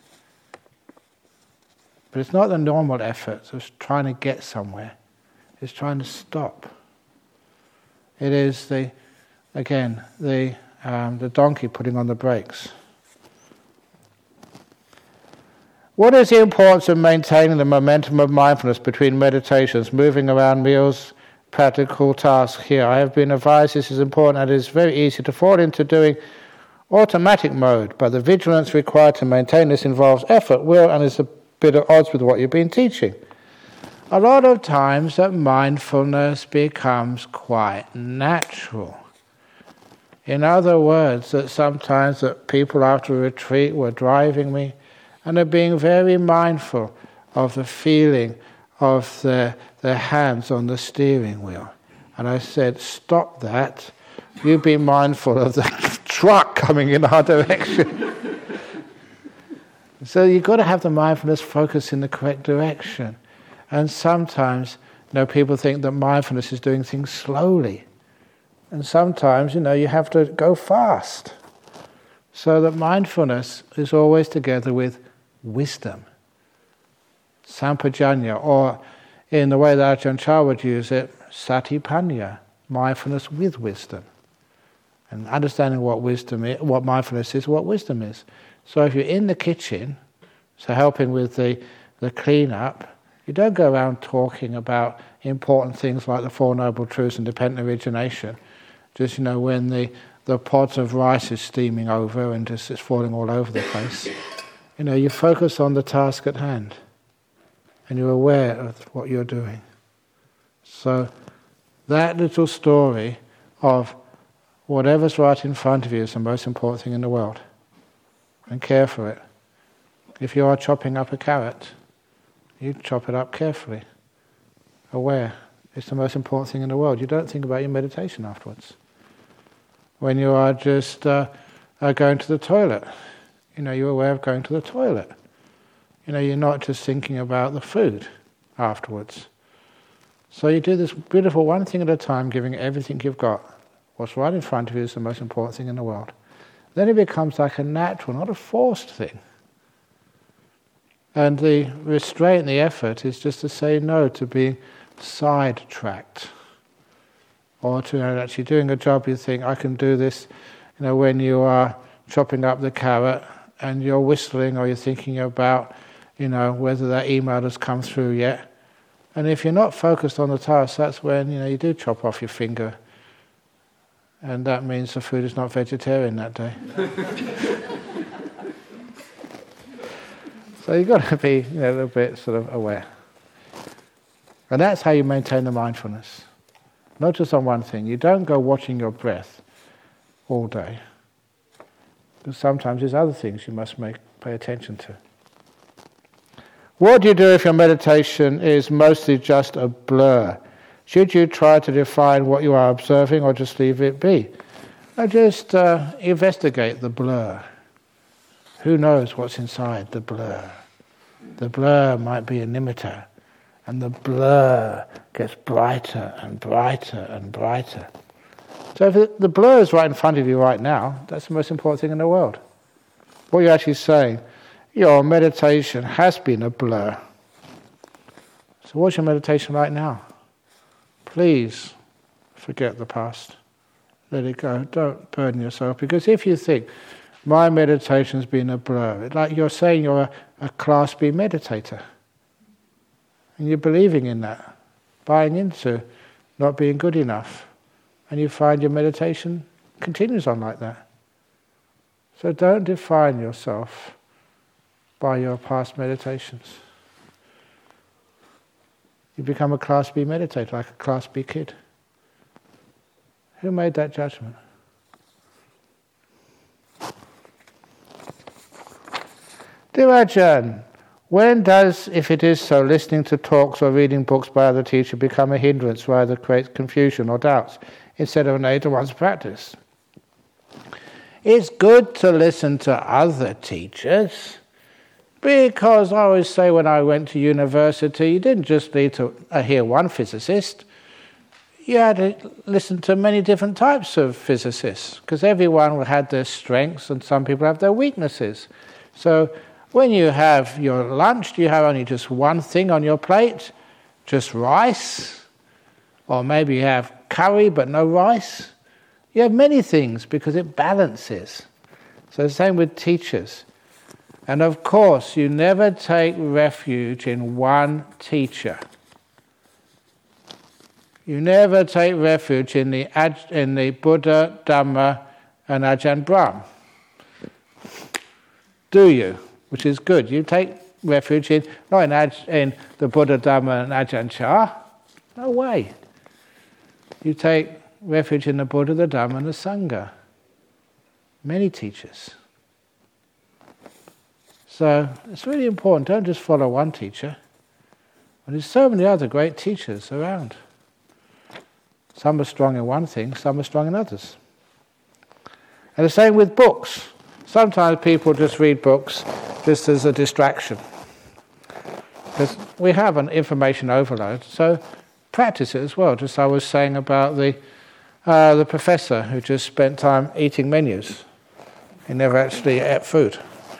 But it's not the normal effort of trying to get somewhere. It's trying to stop. It is the, again, the um, the donkey putting on the brakes. What is the importance of maintaining the momentum of mindfulness between meditations, moving around meals, practical tasks here? I have been advised this is important and it is very easy to fall into doing automatic mode, but the vigilance required to maintain this involves effort, will, and is a bit at odds with what you've been teaching. A lot of times that mindfulness becomes quite natural. In other words, that sometimes that people after a retreat were driving me and are being very mindful of the feeling of their, their hands on the steering wheel. And I said, stop that. You be mindful of the truck coming in our direction. So you've got to have the mindfulness focus in the correct direction. And sometimes, you know, people think that mindfulness is doing things slowly. And sometimes, you know, you have to go fast. So that mindfulness is always together with wisdom. Sampajanya, or in the way that Ajahn Chah would use it, satipanya, mindfulness with wisdom. And understanding what wisdom is, what mindfulness is, what wisdom is. So if you're in the kitchen, so helping with the, the clean-up, you don't go around talking about important things like the Four Noble Truths and dependent origination. Just, you know, when the, the pot of rice is steaming over and just it's falling all over the place, you know, you focus on the task at hand and you're aware of what you're doing. So that little story of whatever's right in front of you is the most important thing in the world. And care for it. If you are chopping up a carrot, you chop it up carefully, aware. It's the most important thing in the world. You don't think about your meditation afterwards. When you are just uh, uh, going to the toilet, you know, you're aware of going to the toilet. You know, you're not just thinking about the food afterwards. So you do this beautiful one thing at a time, giving everything you've got. What's right in front of you is the most important thing in the world. Then it becomes like a natural, not a forced thing. And the restraint, the effort, is just to say no to being sidetracked. Or to, you know, actually doing a job you think, I can do this, you know, when you are chopping up the carrot and you're whistling or you're thinking about, you know, whether that email has come through yet. And if you're not focused on the task, that's when, you know, you do chop off your finger. And that means the food is not vegetarian that day. So you've got to be, you know, a little bit sort of aware. And that's how you maintain the mindfulness. Not just on one thing. You don't go watching your breath all day. Because sometimes there's other things you must make, pay attention to. What do you do if your meditation is mostly just a blur? Should you try to define what you are observing or just leave it be? Or just uh, investigate the blur. Who knows what's inside the blur? The blur might be a nimitta, and the blur gets brighter and brighter and brighter. So if the blur is right in front of you right now, that's the most important thing in the world. What you're actually saying, your meditation has been a blur. So what's your meditation right now? Please forget the past. Let it go. Don't burden yourself. Because if you think, my meditation's been a blur, it's like you're saying you're a, a Class B meditator. And you're believing in that, buying into not being good enough. And you find your meditation continues on like that. So don't define yourself by your past meditations. You become a Class B meditator, like a Class B kid. Who made that judgment? Dear Ajahn, when does, if it is so, listening to talks or reading books by other teachers become a hindrance rather than create confusion or doubts instead of an aid to one's practice? It's good to listen to other teachers because I always say when I went to university, you didn't just need to uh, hear one physicist. You had to listen to many different types of physicists because everyone had their strengths and some people have their weaknesses. So when you have your lunch, do you have only just one thing on your plate? Just rice? Or maybe you have curry but no rice? You have many things because it balances. So the same with teachers. And of course, you never take refuge in one teacher. You never take refuge in the in the Buddha, Dhamma, and Ajahn Brahm. Do you? Which is good. You take refuge in not in, Aj, in the Buddha, Dhamma, and Ajahn Chah. No way. You take refuge in the Buddha, the Dhamma, and the Sangha. Many teachers. So it's really important. Don't just follow one teacher. And there's so many other great teachers around. Some are strong in one thing, some are strong in others. And the same with books. Sometimes people just read books just as a distraction. Because we have an information overload, so practice it as well. Just I was saying about the uh, the professor who just spent time eating menus. He never actually ate food.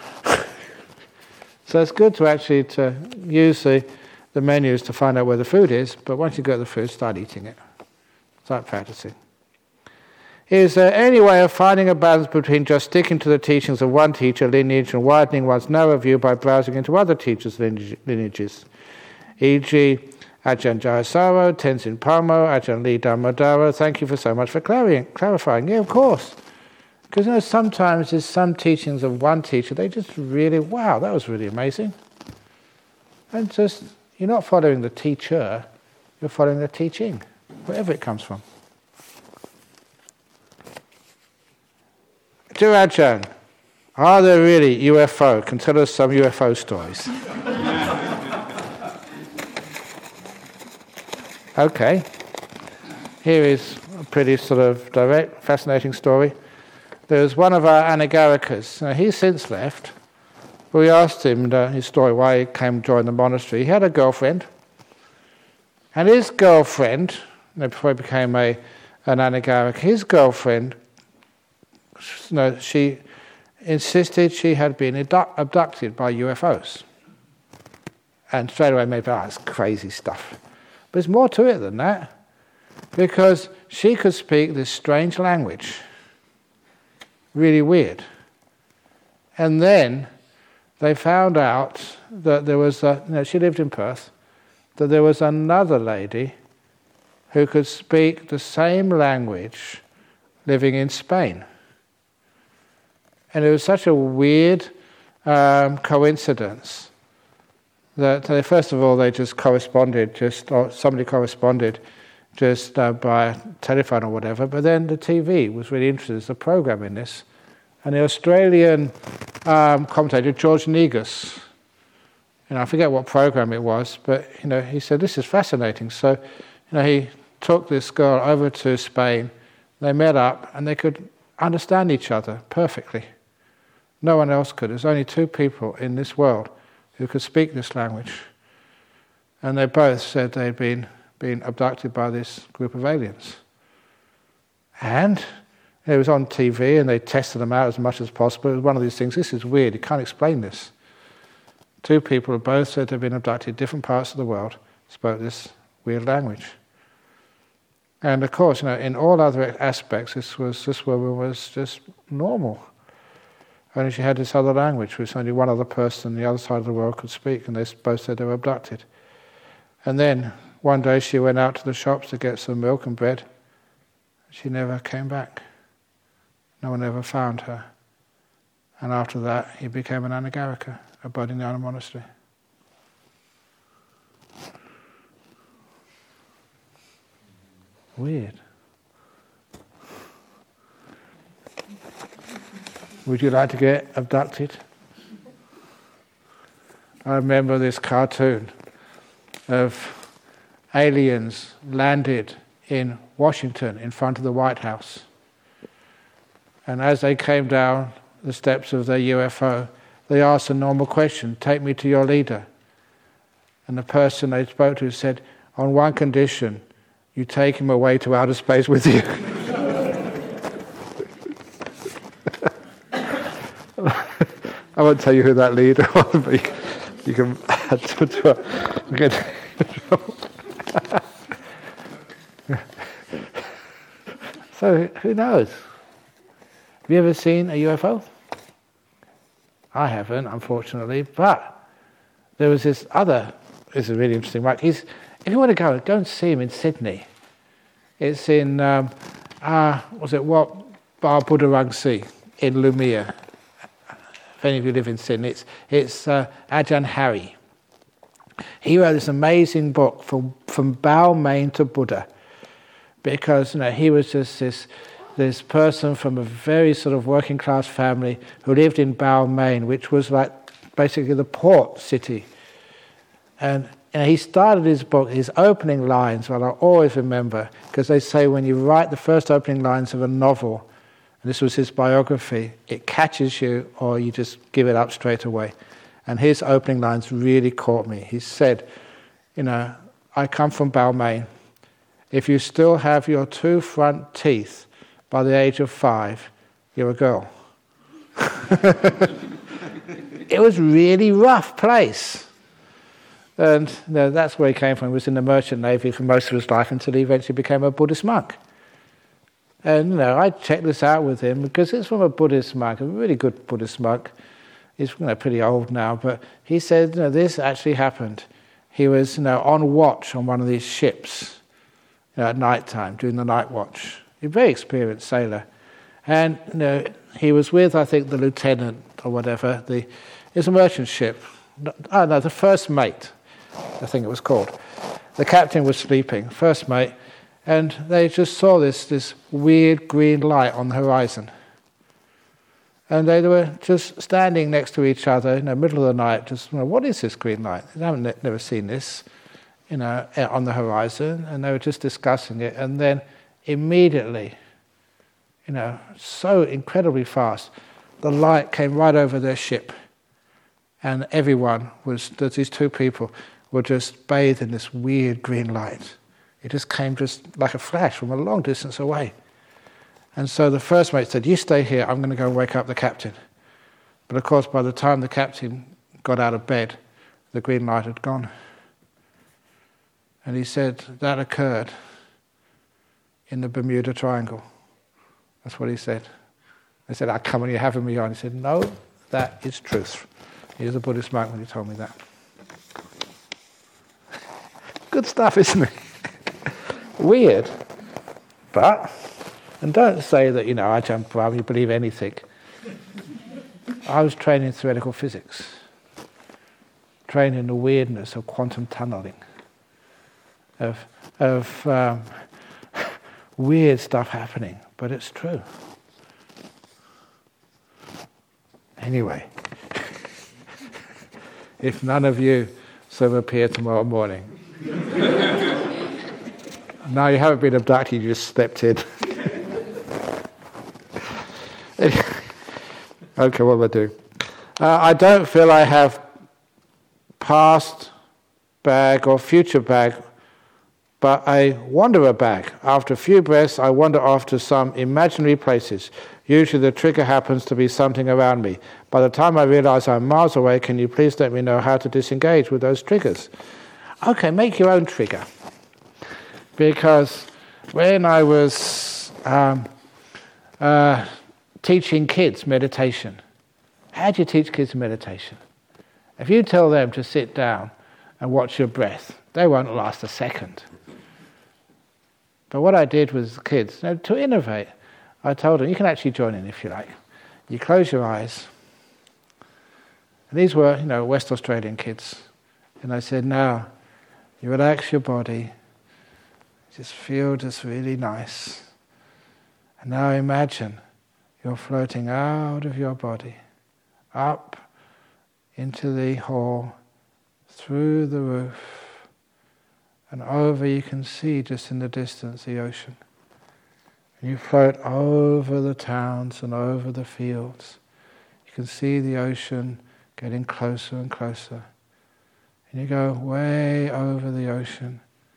So it's good to actually to use the, the menus to find out where the food is, but once you get the food, start eating it. Start practicing. Is there any way of finding a balance between just sticking to the teachings of one teacher lineage and widening one's narrow view by browsing into other teachers' lineages? for example, Ajahn Jayasaro, Tenzin Palmo, Ajahn Lee Dhammadhara, thank you for so much for clarifying. Yeah, of course. Because you know, sometimes there's some teachings of one teacher, they just really, wow, that was really amazing. And just, you're not following the teacher, you're following the teaching, wherever it comes from. Dear Ajahn, are there really U F O? Can tell us some U F O stories. Okay. Here is a pretty sort of direct, fascinating story. There was one of our Anagarikas. Now, he's since left. We asked him uh, his story, why he came to join the monastery. He had a girlfriend. And his girlfriend, before he became a, an Anagarika, his girlfriend, no, she insisted she had been abducted by U F Os. And straight away maybe, oh, that's crazy stuff. But there's more to it than that. Because she could speak this strange language. Really weird. And then they found out that there was, a, you know, she lived in Perth, that there was another lady who could speak the same language living in Spain. And it was such a weird um, coincidence that they, first of all, they just corresponded, just or somebody corresponded just uh, by telephone or whatever, but then the T V was really interested. There's a program in this. And the Australian um, commentator, George Negus, you know, I forget what program it was, but, you know, he said, this is fascinating. So, you know, he took this girl over to Spain. They met up and they could understand each other perfectly. No one else could. There's only two people in this world who could speak this language. And they both said they'd been, been abducted by this group of aliens. And it was on T V and they tested them out as much as possible. It was one of these things, this is weird, you can't explain this. Two people who both said they'd been abducted in different parts of the world spoke this weird language. And of course, you know, in all other aspects, this was this woman was just normal. Only she had this other language, which only one other person on the other side of the world could speak, and they both said they were abducted. And then one day she went out to the shops to get some milk and bread. She never came back. No one ever found her. And after that, he became an Anagarika, a Bodhinyana monastery. Weird. Would you like to get abducted? I remember this cartoon of aliens landed in Washington in front of the White House. And as they came down the steps of their U F O, they asked a normal question, take me to your leader. And the person they spoke to said, on one condition, you take him away to outer space with you. I won't tell you who that leader was, but you, you can add to it. So, who knows? Have you ever seen a U F O? I haven't, unfortunately, but there was this other, this is really interesting, right? He's, if you want to go, go and see him in Sydney. It's in, um, uh, was it what? Bar Budharang in Lumiere. If any of you live in Sydney, it's, it's uh, Ajahn Hari. He wrote this amazing book from, from Balmain to Buddha, because, you know, he was just this this person from a very sort of working class family who lived in Balmain, which was like basically the port city. And, and he started his book, his opening lines, well, I always remember, because they say when you write the first opening lines of a novel, and this was his biography, it catches you or you just give it up straight away. And his opening lines really caught me. He said, you know, I come from Balmain. If you still have your two front teeth by the age of five, you're a girl. It was a really rough place. And you know, that's where he came from. He was in the merchant navy for most of his life until he eventually became a Buddhist monk. And you know, I checked this out with him because it's from a Buddhist monk, a really good Buddhist monk. He's you know, pretty old now, but he said, you know, this actually happened. He was you know, on watch on one of these ships you know, at night time, doing the night watch. He's a very experienced sailor. And you know, he was with, I think, the lieutenant or whatever. The, it's a merchant ship. Oh, no, the first mate, I think it was called. The captain was sleeping, first mate, and they just saw this, this weird green light on the horizon. And they were just standing next to each other in the middle of the night, just, you know, what is this green light? They haven't ne- never seen this, you know, on the horizon, and they were just discussing it, and then immediately, you know, so incredibly fast, the light came right over their ship, and everyone was, these two people were just bathed in this weird green light. It just came just like a flash from a long distance away. And so the first mate said, you stay here, I'm going to go wake up the captain. But of course, by the time the captain got out of bed, the green light had gone. And he said, that occurred in the Bermuda Triangle. That's what he said. I said, ah, come on, you're having me on. He said, no, that is truth. He was a Buddhist monk when he told me that. Good stuff, isn't it? Weird. But, and don't say that, you know, I jump around, you believe anything. I was trained in theoretical physics. train in the weirdness of quantum tunneling, of, of um, weird stuff happening, but it's true. Anyway, if none of you so appear tomorrow morning, now you haven't been abducted, you just stepped in. Okay, what do I do? Uh, I don't feel I have past bag or future bag, but I wander a bag. After a few breaths, I wander off to some imaginary places. Usually the trigger happens to be something around me. By the time I realize I'm miles away, can you please let me know how to disengage with those triggers? Okay, make your own trigger. Because when I was um, uh, teaching kids meditation, how do you teach kids meditation? If you tell them to sit down and watch your breath, they won't last a second. But what I did with kids, you know, to innovate, I told them, you can actually join in if you like. You close your eyes. And these were, you know, West Australian kids. And I said, now, you relax your body. Just feel just really nice. And now imagine you're floating out of your body, up into the hall, through the roof, and over you can see just in the distance the ocean. And you float over the towns and over the fields. You can see the ocean getting closer and closer. And you go way over the ocean,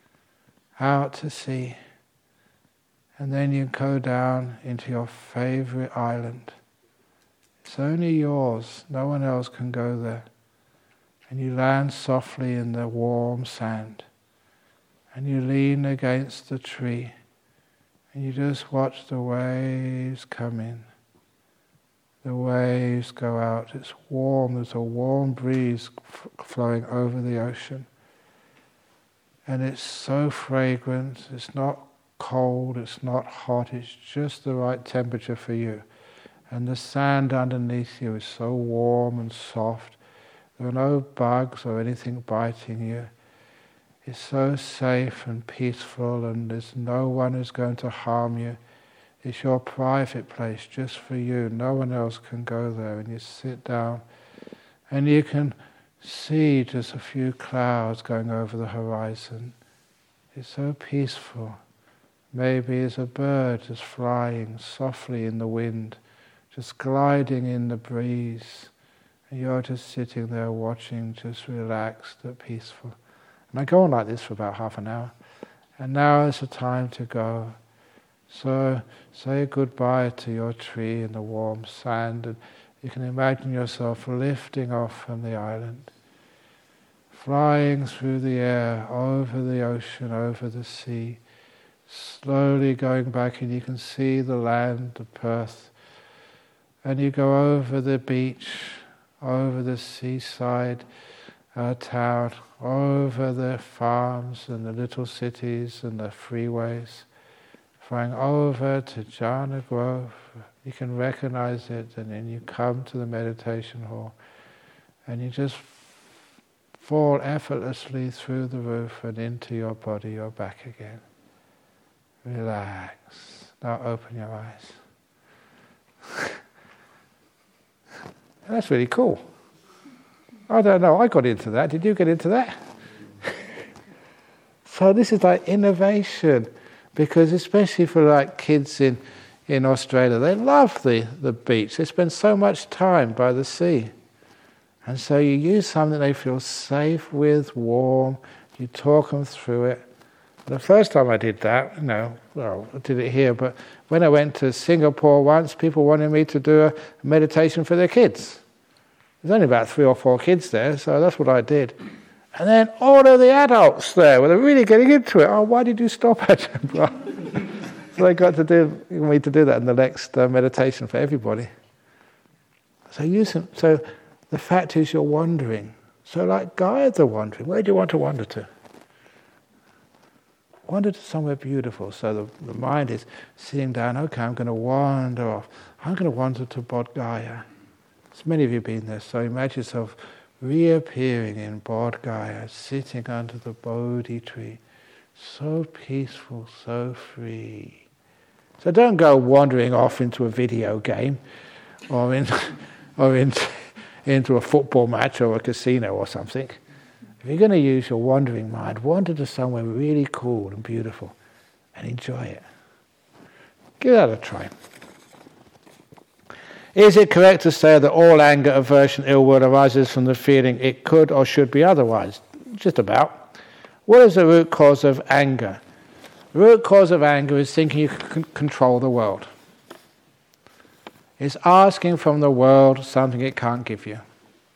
out to sea. And then you go down into your favorite island. It's only yours, no one else can go there. And you land softly in the warm sand. And you lean against the tree. And you just watch the waves come in. The waves go out. It's warm, there's a warm breeze f- flowing over the ocean. And it's so fragrant, it's not cold, it's not hot, it's just the right temperature for you. And the sand underneath you is so warm and soft. There are no bugs or anything biting you. It's so safe and peaceful, and there's no one who's going to harm you. It's your private place just for you. No one else can go there. And you sit down and you can see just a few clouds going over the horizon. It's so peaceful. Maybe it's a bird just flying softly in the wind, just gliding in the breeze. And you're just sitting there watching, just relaxed and peaceful. And I go on like this for about half an hour. And now is the time to go. So say goodbye to your tree in the warm sand, and you can imagine yourself lifting off from the island, flying through the air, over the ocean, over the sea, slowly going back, and you can see the land of Perth. And you go over the beach, over the seaside uh, town, over the farms and the little cities and the freeways, flying over to Jhana Grove. You can recognize it, and then you come to the meditation hall and you just fall effortlessly through the roof and into your body. You're back again. Relax. Now open your eyes. That's really cool. I don't know, I got into that. Did you get into that? So this is like innovation, because especially for like kids in, in Australia, they love the, the beach. They spend so much time by the sea. And so you use something they feel safe with, warm, you talk them through it. The first time I did that, you know, well, I did it here, but when I went to Singapore once, people wanted me to do a meditation for their kids. There's only about three or four kids there, so that's what I did. And then all of the adults there, well, they're really getting into it. Oh, why did you stop, Ajahn? So they got to do me to do that in the next uh, meditation for everybody. So use them. So the fact is, you're wandering. So like guide the wandering. Where do you want to wander to? Wander to somewhere beautiful. So the, the mind is sitting down. Okay, I'm going to wander off. I'm going to wander to Bodh Gaya. So many of you have been there. So imagine yourself reappearing in Bodh Gaya, sitting under the Bodhi tree, so peaceful, so free. So don't go wandering off into a video game, or in, or in, into a football match or a casino or something. If you're going to use your wandering mind, wander to somewhere really cool and beautiful, and enjoy it. Give that a try. Is it correct to say that all anger, aversion, ill will arises from the feeling it could or should be otherwise? Just about. What is the root cause of anger? The root cause of anger is thinking you can control the world. It's asking from the world something it can't give you.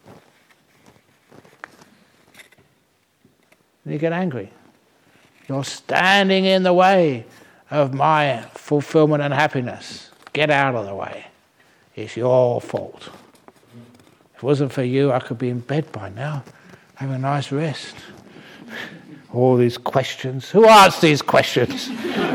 And you get angry. You're standing in the way of my fulfillment and happiness. Get out of the way. It's your fault. If it wasn't for you, I could be in bed by now, having a nice rest. All these questions. Who asked these questions?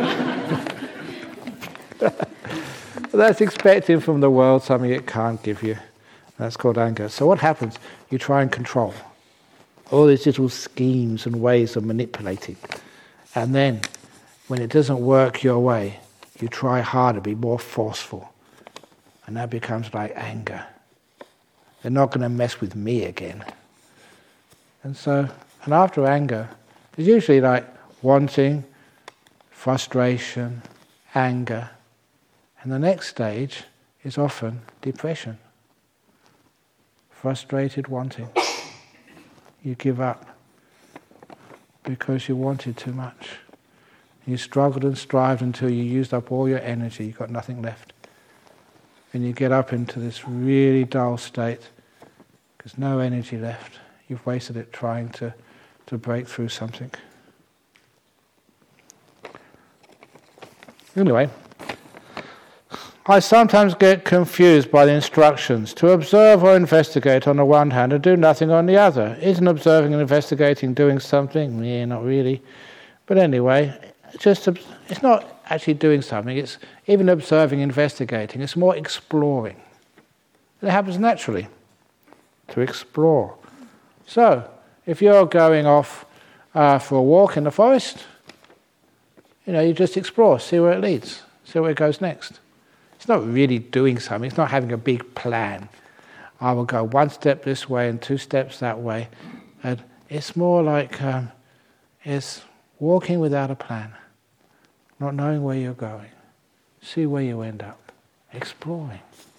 That's expecting from the world something it can't give you. That's called anger. So what happens? You try and control. All these little schemes and ways of manipulating. And then, when it doesn't work your way, you try harder, be more forceful. And that becomes like anger. They're not going to mess with me again. And so, and after anger, it's usually like wanting, frustration, anger. And the next stage is often depression. Frustrated wanting. You give up because you wanted too much. You struggled and strived until you used up all your energy, you've got nothing left. And you get up into this really dull state because no energy left. You've wasted it trying to, to break through something. Anyway, I sometimes get confused by the instructions to observe or investigate on the one hand and do nothing on the other. Isn't observing and investigating doing something? Yeah, not really. But anyway, it's just it's not actually doing something. It's even observing, investigating. It's more exploring. It happens naturally to explore. So, if you're going off uh, for a walk in the forest, you know, you just explore, see where it leads, see where it goes next. It's not really doing something. It's not having a big plan. I will go one step this way and two steps that way. And it's more like um, it's walking without a plan, not knowing where you're going. See where you end up. Exploring.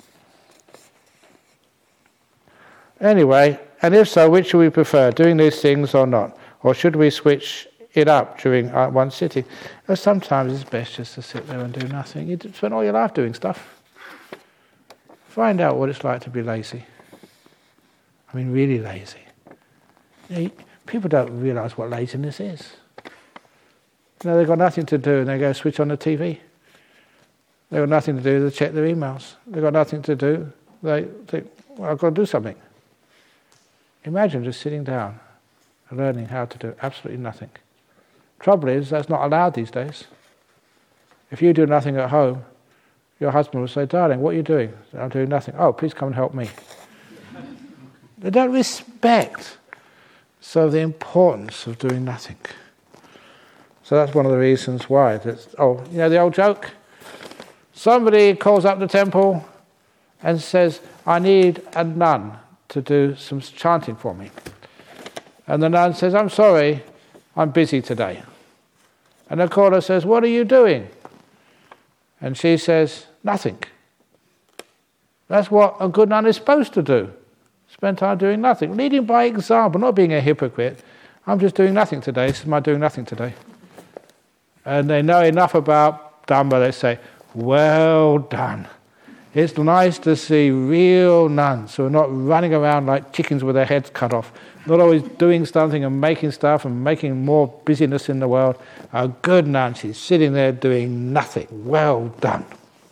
Anyway, and if so, which should we prefer, doing these things or not? Or should we switch it up during one sitting? Well, sometimes it's best just to sit there and do nothing. You spend all your life doing stuff. Find out what it's like to be lazy. I mean, really lazy. You know, people don't realise what laziness is. You know, they've got nothing to do and they go switch on the T V. They've got nothing to do, they check their emails. They've got nothing to do, they think, well, I've got to do something. Imagine just sitting down and learning how to do absolutely nothing. Trouble is, that's not allowed these days. If you do nothing at home, your husband will say, darling, what are you doing? I'm doing nothing. Oh, please come and help me. They don't respect so the importance of doing nothing. So that's one of the reasons why. That's, oh, you know the old joke? Somebody calls up the temple and says, I need a nun to do some chanting for me. And the nun says, I'm sorry, I'm busy today. And the caller says, what are you doing? And she says, nothing. That's what a good nun is supposed to do. Spend time doing nothing. Leading by example, not being a hypocrite. I'm just doing nothing today. This is my doing nothing today. And they know enough about Dhamma, they say, well done. It's nice to see real nuns who are not running around like chickens with their heads cut off, not always doing something and making stuff and making more busyness in the world. A good nun, she's sitting there doing nothing. Well done.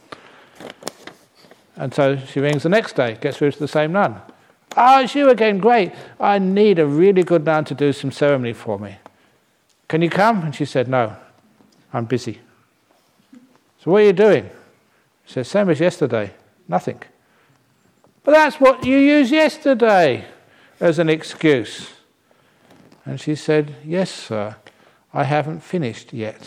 And so she rings the next day, gets through to the same nun. Ah, oh, it's you again, great. I need a really good nun to do some ceremony for me. Can you come? And she said, no, I'm busy. So what are you doing? She said, same as yesterday, nothing. But that's what you used yesterday. as an excuse. And she said, yes, sir, I haven't finished yet.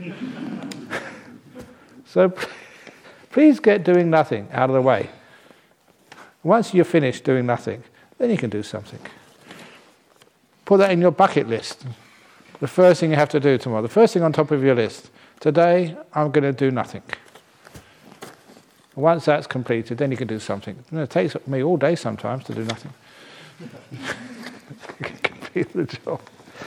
So please get doing nothing out of the way. Once you're finished doing nothing, then you can do something. Put that in your bucket list. The first thing you have to do tomorrow, the first thing on top of your list. Today, I'm going to do nothing. Once that's completed, then you can do something. It takes me all day sometimes to do nothing. Complete the job.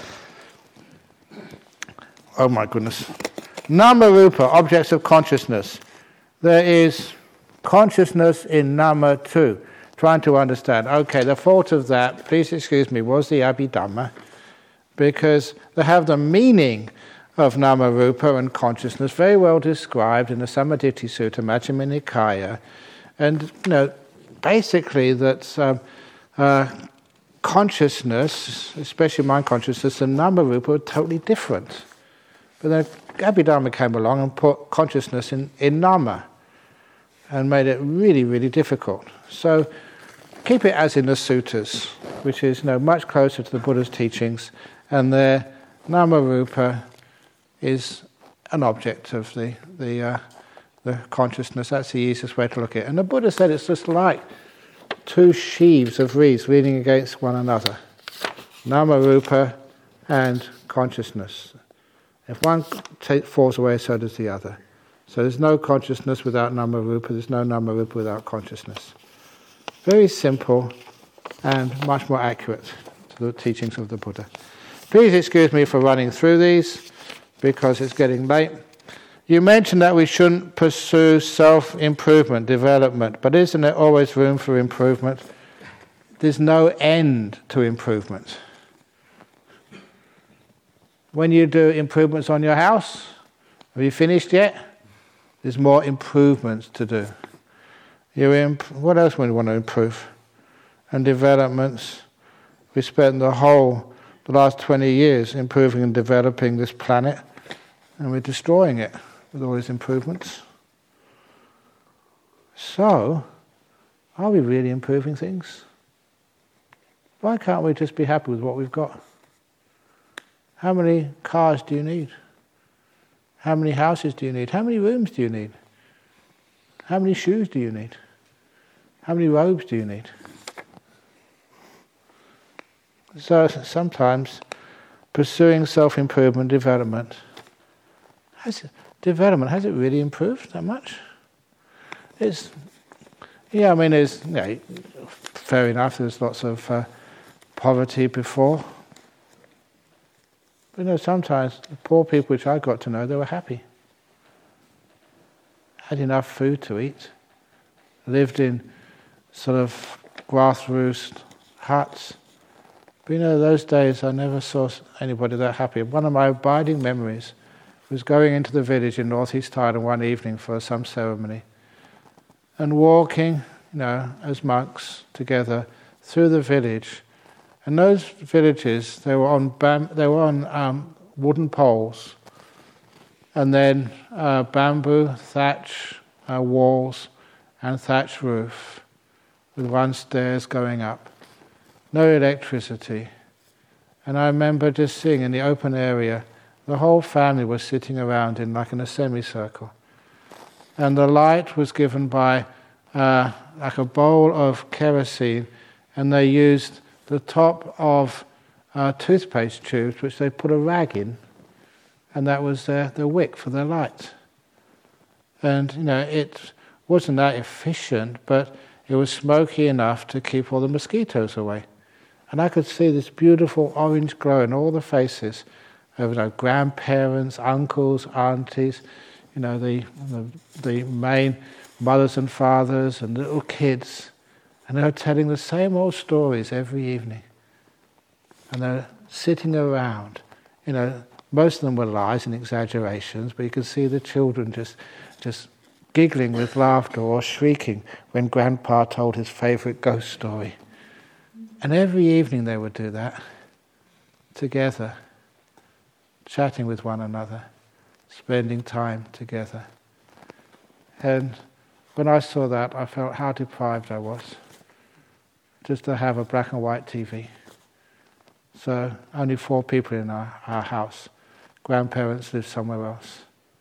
Oh my goodness. Nama Rupa, objects of consciousness. There is consciousness in Nama too. Trying to understand. Okay, the fault of that, please excuse me, was the Abhidhamma, because they have the meaning of Nama Rupa and consciousness very well described in the Samaditthi Sutta, Majjhima Nikaya, and you know, basically that um, uh, consciousness, especially mind consciousness, and Nama Rupa are totally different. But then Abhidhamma came along and put consciousness in, in Nama and made it really, really difficult. So keep it as in the suttas, which is you know, much closer to the Buddha's teachings, and their Nama Rupa is an object of the the, uh, the consciousness. That's the easiest way to look at it. And the Buddha said it's just like two sheaves of reeds leaning against one another. Nama Rupa and consciousness. If one t- falls away, so does the other. So there's no consciousness without Nama Rupa, there's no Nama Rupa without consciousness. Very simple and much more accurate to the teachings of the Buddha. Please excuse me for running through these, because it's getting late. You mentioned that we shouldn't pursue self-improvement, development, but isn't there always room for improvement? There's no end to improvement. When you do improvements on your house, have you finished yet? There's more improvements to do. You imp- what else would you want to improve? And developments. We spent the whole, the last twenty years improving and developing this planet, and we're destroying it with all these improvements. So, are we really improving things? Why can't we just be happy with what we've got? How many cars do you need? How many houses do you need? How many rooms do you need? How many shoes do you need? How many robes do you need? So sometimes pursuing self-improvement, development, has development, has it really improved that much? It's, yeah, I mean, there's, you know, fair enough, there's lots of uh, poverty before. But you know, sometimes the poor people which I got to know, they were happy. Had enough food to eat, lived in sort of grass-roost huts. But you know, those days I never saw anybody that happy. One of my abiding memories was going into the village in Northeast Thailand one evening for some ceremony and walking, you know, as monks together through the village. And those villages, they were on bam- they were on um, wooden poles, and then uh, bamboo thatch uh, walls and thatch roof with one stairs going up. No electricity. And I remember just seeing in the open area, the whole family was sitting around in like in a semicircle. And the light was given by uh, like a bowl of kerosene, and they used the top of uh, toothpaste tubes, which they put a rag in, and that was their, their wick for their light. And, you know, it wasn't that efficient, but it was smoky enough to keep all the mosquitoes away. And I could see this beautiful orange glow in all the faces of, you know, grandparents, uncles, aunties, you know, the, the the main mothers and fathers and little kids. And they were telling the same old stories every evening. And they're sitting around. You know, most of them were lies and exaggerations, but you could see the children just just giggling with laughter or shrieking when Grandpa told his favourite ghost story. And every evening they would do that, together, chatting with one another, spending time together. And when I saw that, I felt how deprived I was. just to have a black and white T V. So only four people in our, our house. Grandparents live somewhere else.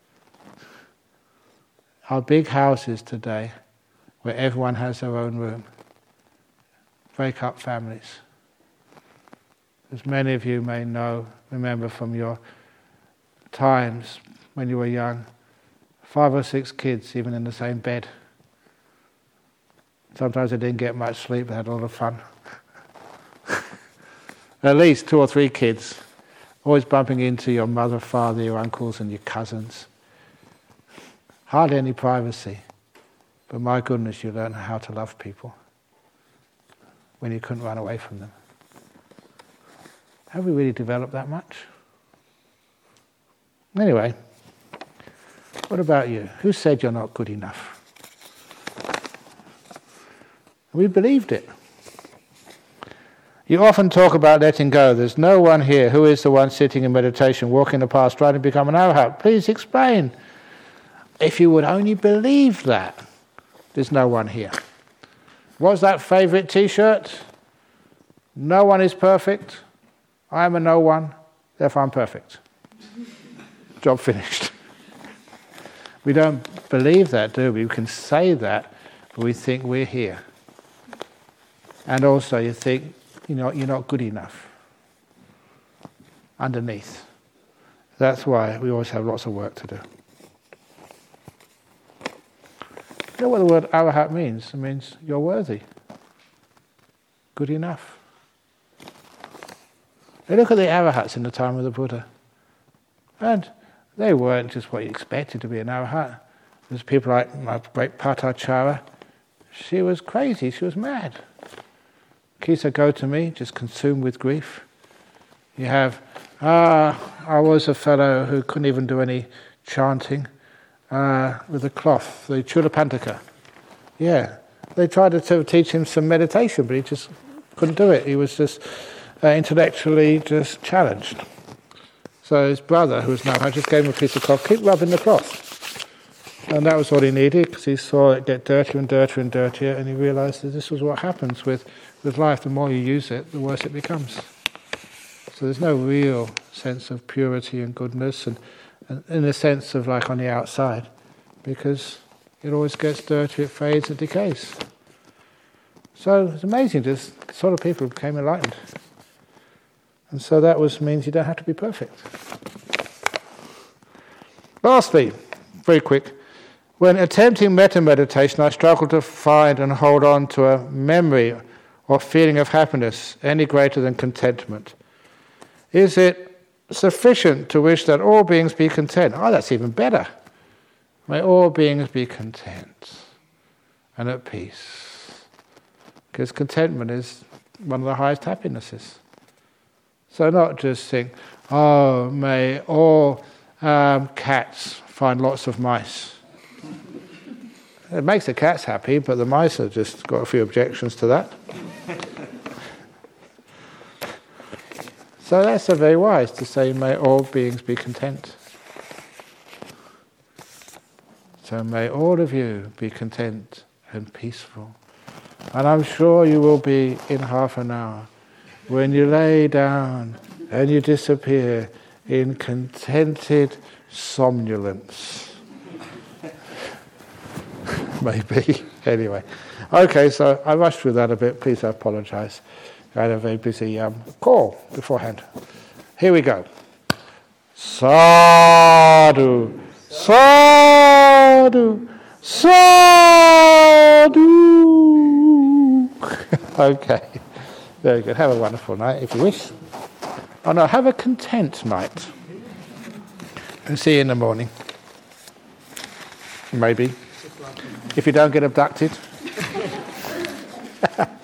Our big houses today, where everyone has their own room, break up families. As many of you may know, remember from your times when you were young, five or six kids even in the same bed. Sometimes they didn't get much sleep, they had a lot of fun. At least two or three kids, always bumping into your mother, father, your uncles and your cousins. Hardly any privacy, but my goodness, you learn how to love people when you couldn't run away from them. Have we really developed that much? Anyway, what about you? Who said you're not good enough? We believed it. You often talk about letting go. There's no one here. Who is the one sitting in meditation, walking the path, trying to become an arahat? Please explain. If you would only believe that, there's no one here. What's that favourite T-shirt? No one is perfect. I am a no one, therefore I'm perfect. Job finished. We don't believe that, do we? We can say that, but we think we're here. And also you think, you know, you're not good enough underneath. That's why we always have lots of work to do. You know what the word arahat means? It means you're worthy. Good enough. They look at the arahats in the time of the Buddha. And they weren't just what you expected to be an arahat. There's people like my great Patachara. She was crazy, she was mad. Kisa Gotami, just consumed with grief. You have, ah, I was a fellow who couldn't even do any chanting uh, with a cloth, the Chulapantaka. Yeah, they tried to teach him some meditation, but he just couldn't do it. He was just uh, intellectually just challenged. So his brother, who was now, I just gave him a piece of cloth, keep rubbing the cloth. And that was all he needed, because he saw it get dirtier and dirtier and dirtier, and he realised that this was what happens with, with life. The more you use it, the worse it becomes. So there's no real sense of purity and goodness, and, and in the sense of like on the outside, because it always gets dirty, it fades, it decays. So it's amazing, this sort of people became enlightened. And so that was means you don't have to be perfect. Lastly, very quick, when attempting metta meditation, I struggle to find and hold on to a memory or feeling of happiness any greater than contentment. Is it sufficient to wish that all beings be content? Oh, that's even better. May all beings be content and at peace. Because contentment is one of the highest happinesses. So not just think, oh, may all um, cats find lots of mice. It makes the cats happy, but the mice have just got a few objections to that. So that's very wise to say, may all beings be content. So may all of you be content and peaceful. And I'm sure you will be in half an hour when you lay down and you disappear in contented somnolence. Maybe. Anyway. Okay, so I rushed through that a bit. Please, I apologise. I had a very busy um, call beforehand. Here we go. Sadhu, sadhu, sadhu. Okay. Very good. Have a wonderful night, if you wish. Oh no, have a content night. And see you in the morning. Maybe. If you don't get abducted.